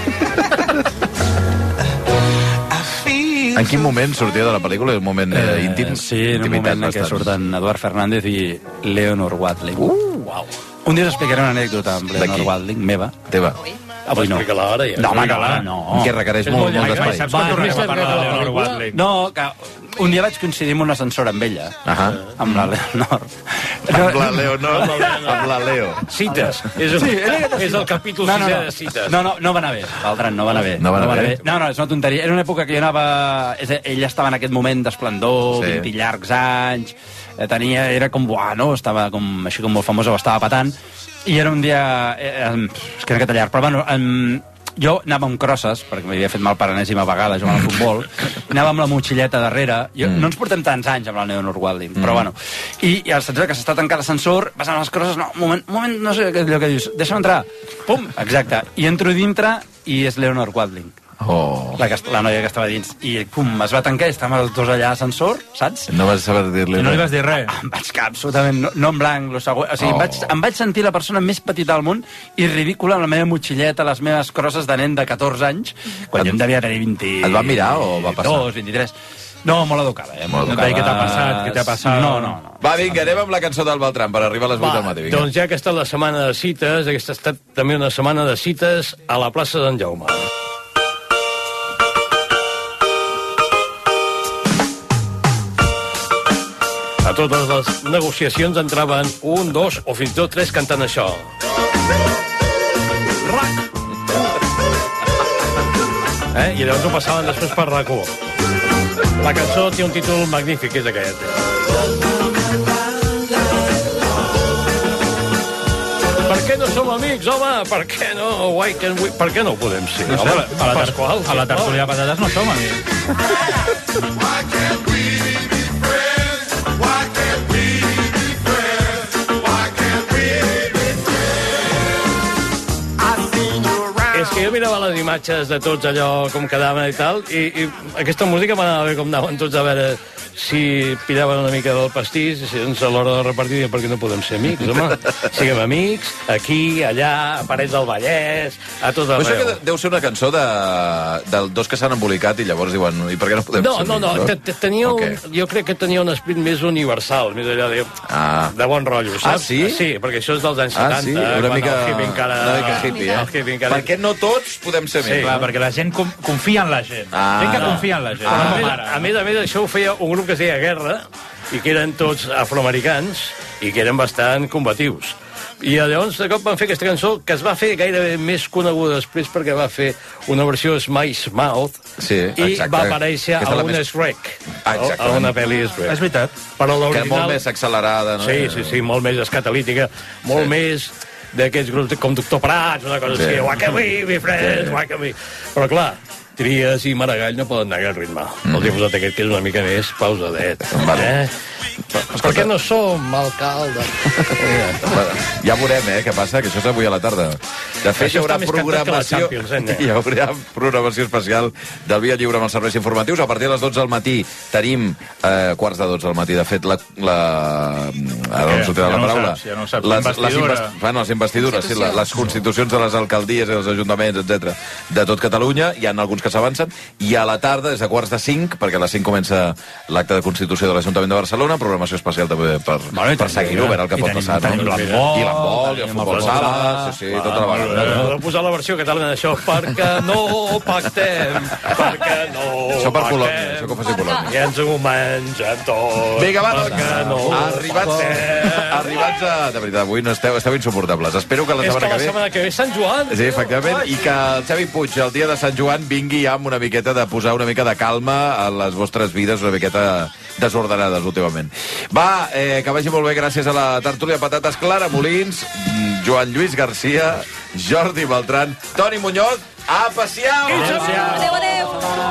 En quin moment sortia de la pel·lícula? Un moment eh, íntim? Sí, en un moment en què surten Eduard Fernández i Leonor Watling. Uh, wow. Un dia us explicaré una anècdota amb Leonor Watling, meva. Teva. Avui no. Explica-la ara, ja. No, home, no, no. Que requereix molt, molt d'espai. Saps que tornem a parlar de Leonor Watling? No, que un dia vaig coincidir amb un ascensor amb ella, uh -huh. amb la Leonor. Amb la Leonor, amb la Leo. Cites. És, Sí, és el capítol no, no, sisè no. de cites. No, no, no va anar bé, l'Aldran, no va anar bé. No va anar bé? No, no, és una tonteria. Era una època que jo anava... És, ella estava en aquest moment d'esplendor, Sí. vint llargs anys, eh, tenia... Era com, buah, no? Estava com, així com molt famosa, ho estava patant. I era un dia... Eh, eh, és que era aquest llarg, però bueno... Eh, jo anava amb crosses, perquè m'havia fet mal per enèsima vegada jugant al futbol, anava amb la motxilleta darrere, jo, mm. no ens portem tants anys amb la Leonor Watling, mm. però bueno, i, i al sentit que s'està tancant l'ascensor, vas amb les crosses, no, un moment, un moment, no sé allò que dius, deixa'm entrar, pum, exacte, i entro dintre i és Leonor Watling. Oh. La, que, la noia que estava dins. I, pum, es va tancar i estàvem els dos allà a l'ascensor, saps? No vas saber dir-li No li vas dir res? Em vaig quedar absolutament no, no en blanc, lo següent. O sigui, oh. em, vaig, em vaig sentir la persona més petita del món i ridícula amb la meva motxilleta, les meves crosses de nen de catorze anys, quan et, jo em devia tenir vint... Et va mirar o va passar? vint-i-dos, vint-i-tres. No, molt educada, eh? Molt educada. Què t'ha passat? Què t'ha passat? No, no, no. Va, vinga, anem amb la cançó del Beltran per arribar a les vuit del matí. Vinga. Doncs ja que ha estat la setmana de cites, aquesta ha estat també una setmana de cites a la plaça d'en Jaume. A totes les negociacions entraven un, dos o fins i tot tres cantant això. Rac! Eh? I llavors ho passaven després per rac u. La cançó té un títol magnífic, és aquest. Per què no som amics, home? Per què no? Why can we... Per què no ho podem ser? No sé, home, a la, Pasqual, a la tertúlia de patates no som amics. És que jo mirava les imatges de tots allò, com quedaven i tal, i, i aquesta música m'anava bé com anaven tots a veure si pillaven una mica del pastís, i si a l'hora de repartir, perquè no podem ser amics, home. Siguem amics, aquí, allà, a Parets del Vallès, a tot arreu. Això que deu ser una cançó de, de dos que s'han embolicat i llavors diuen, i per què no podem no, ser no, amics? No, no, tenia un, jo crec que tenia un esprit més universal, més allà de, ah. de bon rotllo, saps? Ah, sí? Sí, perquè això és dels anys setanta. Ah, sí? Una mica, el hippie encara... una mica hippie, eh? Hippie encara... Per què no tots podem ser amics? Sí, clar, perquè la gent com, confia en la gent. Ah, gent que no. confia en la gent. Ah, No, a, més, mare. a més a més, això ho feia un grup que es deia Guerra, i que eren tots afroamericans, i que eren bastant combatius. I llavors, de cop van fer aquesta cançó, que es va fer gairebé més coneguda després perquè va fer una versió Smash Mouth, sí, i exacte. va aparèixer a un més... Shrek, ah, a una pel·li Shrek. És veritat. Però que molt més accelerada, no? Sí, sí, sí, molt més escatalítica, molt sí. més d'aquests grups com Doctor Prats, una cosa sí. així, why can we be friends, sí. why can we... Però clar, Tries i Maragall no poden negar el ritme. Mm. Els he posat aquest, que és una mica més pausadet. Vale. Eh? Per què no som alcalde? Ja veurem, eh, què passa, que això és avui a la tarda. De fet, hi haurà programació, eh? hi haurà programació especial del Via Lliure amb els serveis informatius. A partir de les dotze del matí tenim eh, quarts de dotze del matí. De fet, la... la ara no sortirà ja la no paraula. Saps, ja no saps, les, les, investidura. invest... bueno, les investidures, sí, la, les constitucions de les alcaldies i dels ajuntaments, etcètera, de tot Catalunya. Hi ha alguns que s'avancen. I a la tarda, des de quarts de cinc, perquè a les cinc comença l'acte de constitució de l'Ajuntament de Barcelona, programació especial també per, bueno, per seguir-ho, veure el que pot passar. Tenim no? l'handbol, I l'handbol, i el futbol sala, sí, sí, tota la vegada. Heu de posar la versió catalana d'això, perquè no pactem, perquè no això per pactem. Polònia, això que ho faci Polònia. I ens ho mengem tot. Vinga, va, perquè no arribats, arribats a... De veritat, avui no esteu, esteu insuportables. Espero que la és setmana que que ve... la setmana que ve és Sant Joan. Sí, efectivament, i que el Xavi Puig, el dia de Sant Joan, vingui ja amb una miqueta de posar una mica de calma a les vostres vides, una miqueta desordenades últimament. totalment. Va, eh, que vagi molt bé gràcies a la tertúlia Patates, Clara Molins, Joan Lluís Garcia, Jordi Beltran, Toni Muñoz, a passear! Adéu, adéu!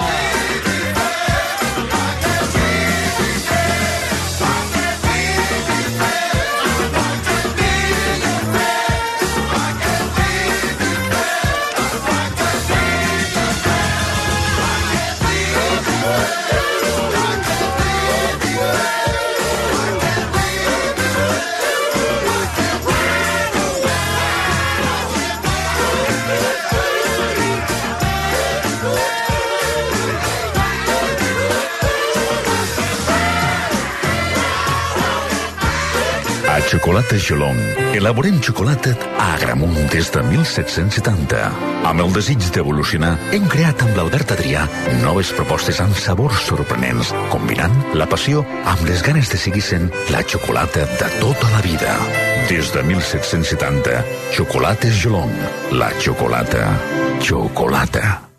Xocolata Gelong. Elaborem xocolata a Agramunt des de mil set-cents setanta. Amb el desig d'evolucionar, hem creat amb l'Albert Adrià noves propostes amb sabors sorprenents, combinant la passió amb les ganes de seguir sent la xocolata de tota la vida. Des de mil set-cents setanta, Xocolates Gelong. La xocolata. Xocolata.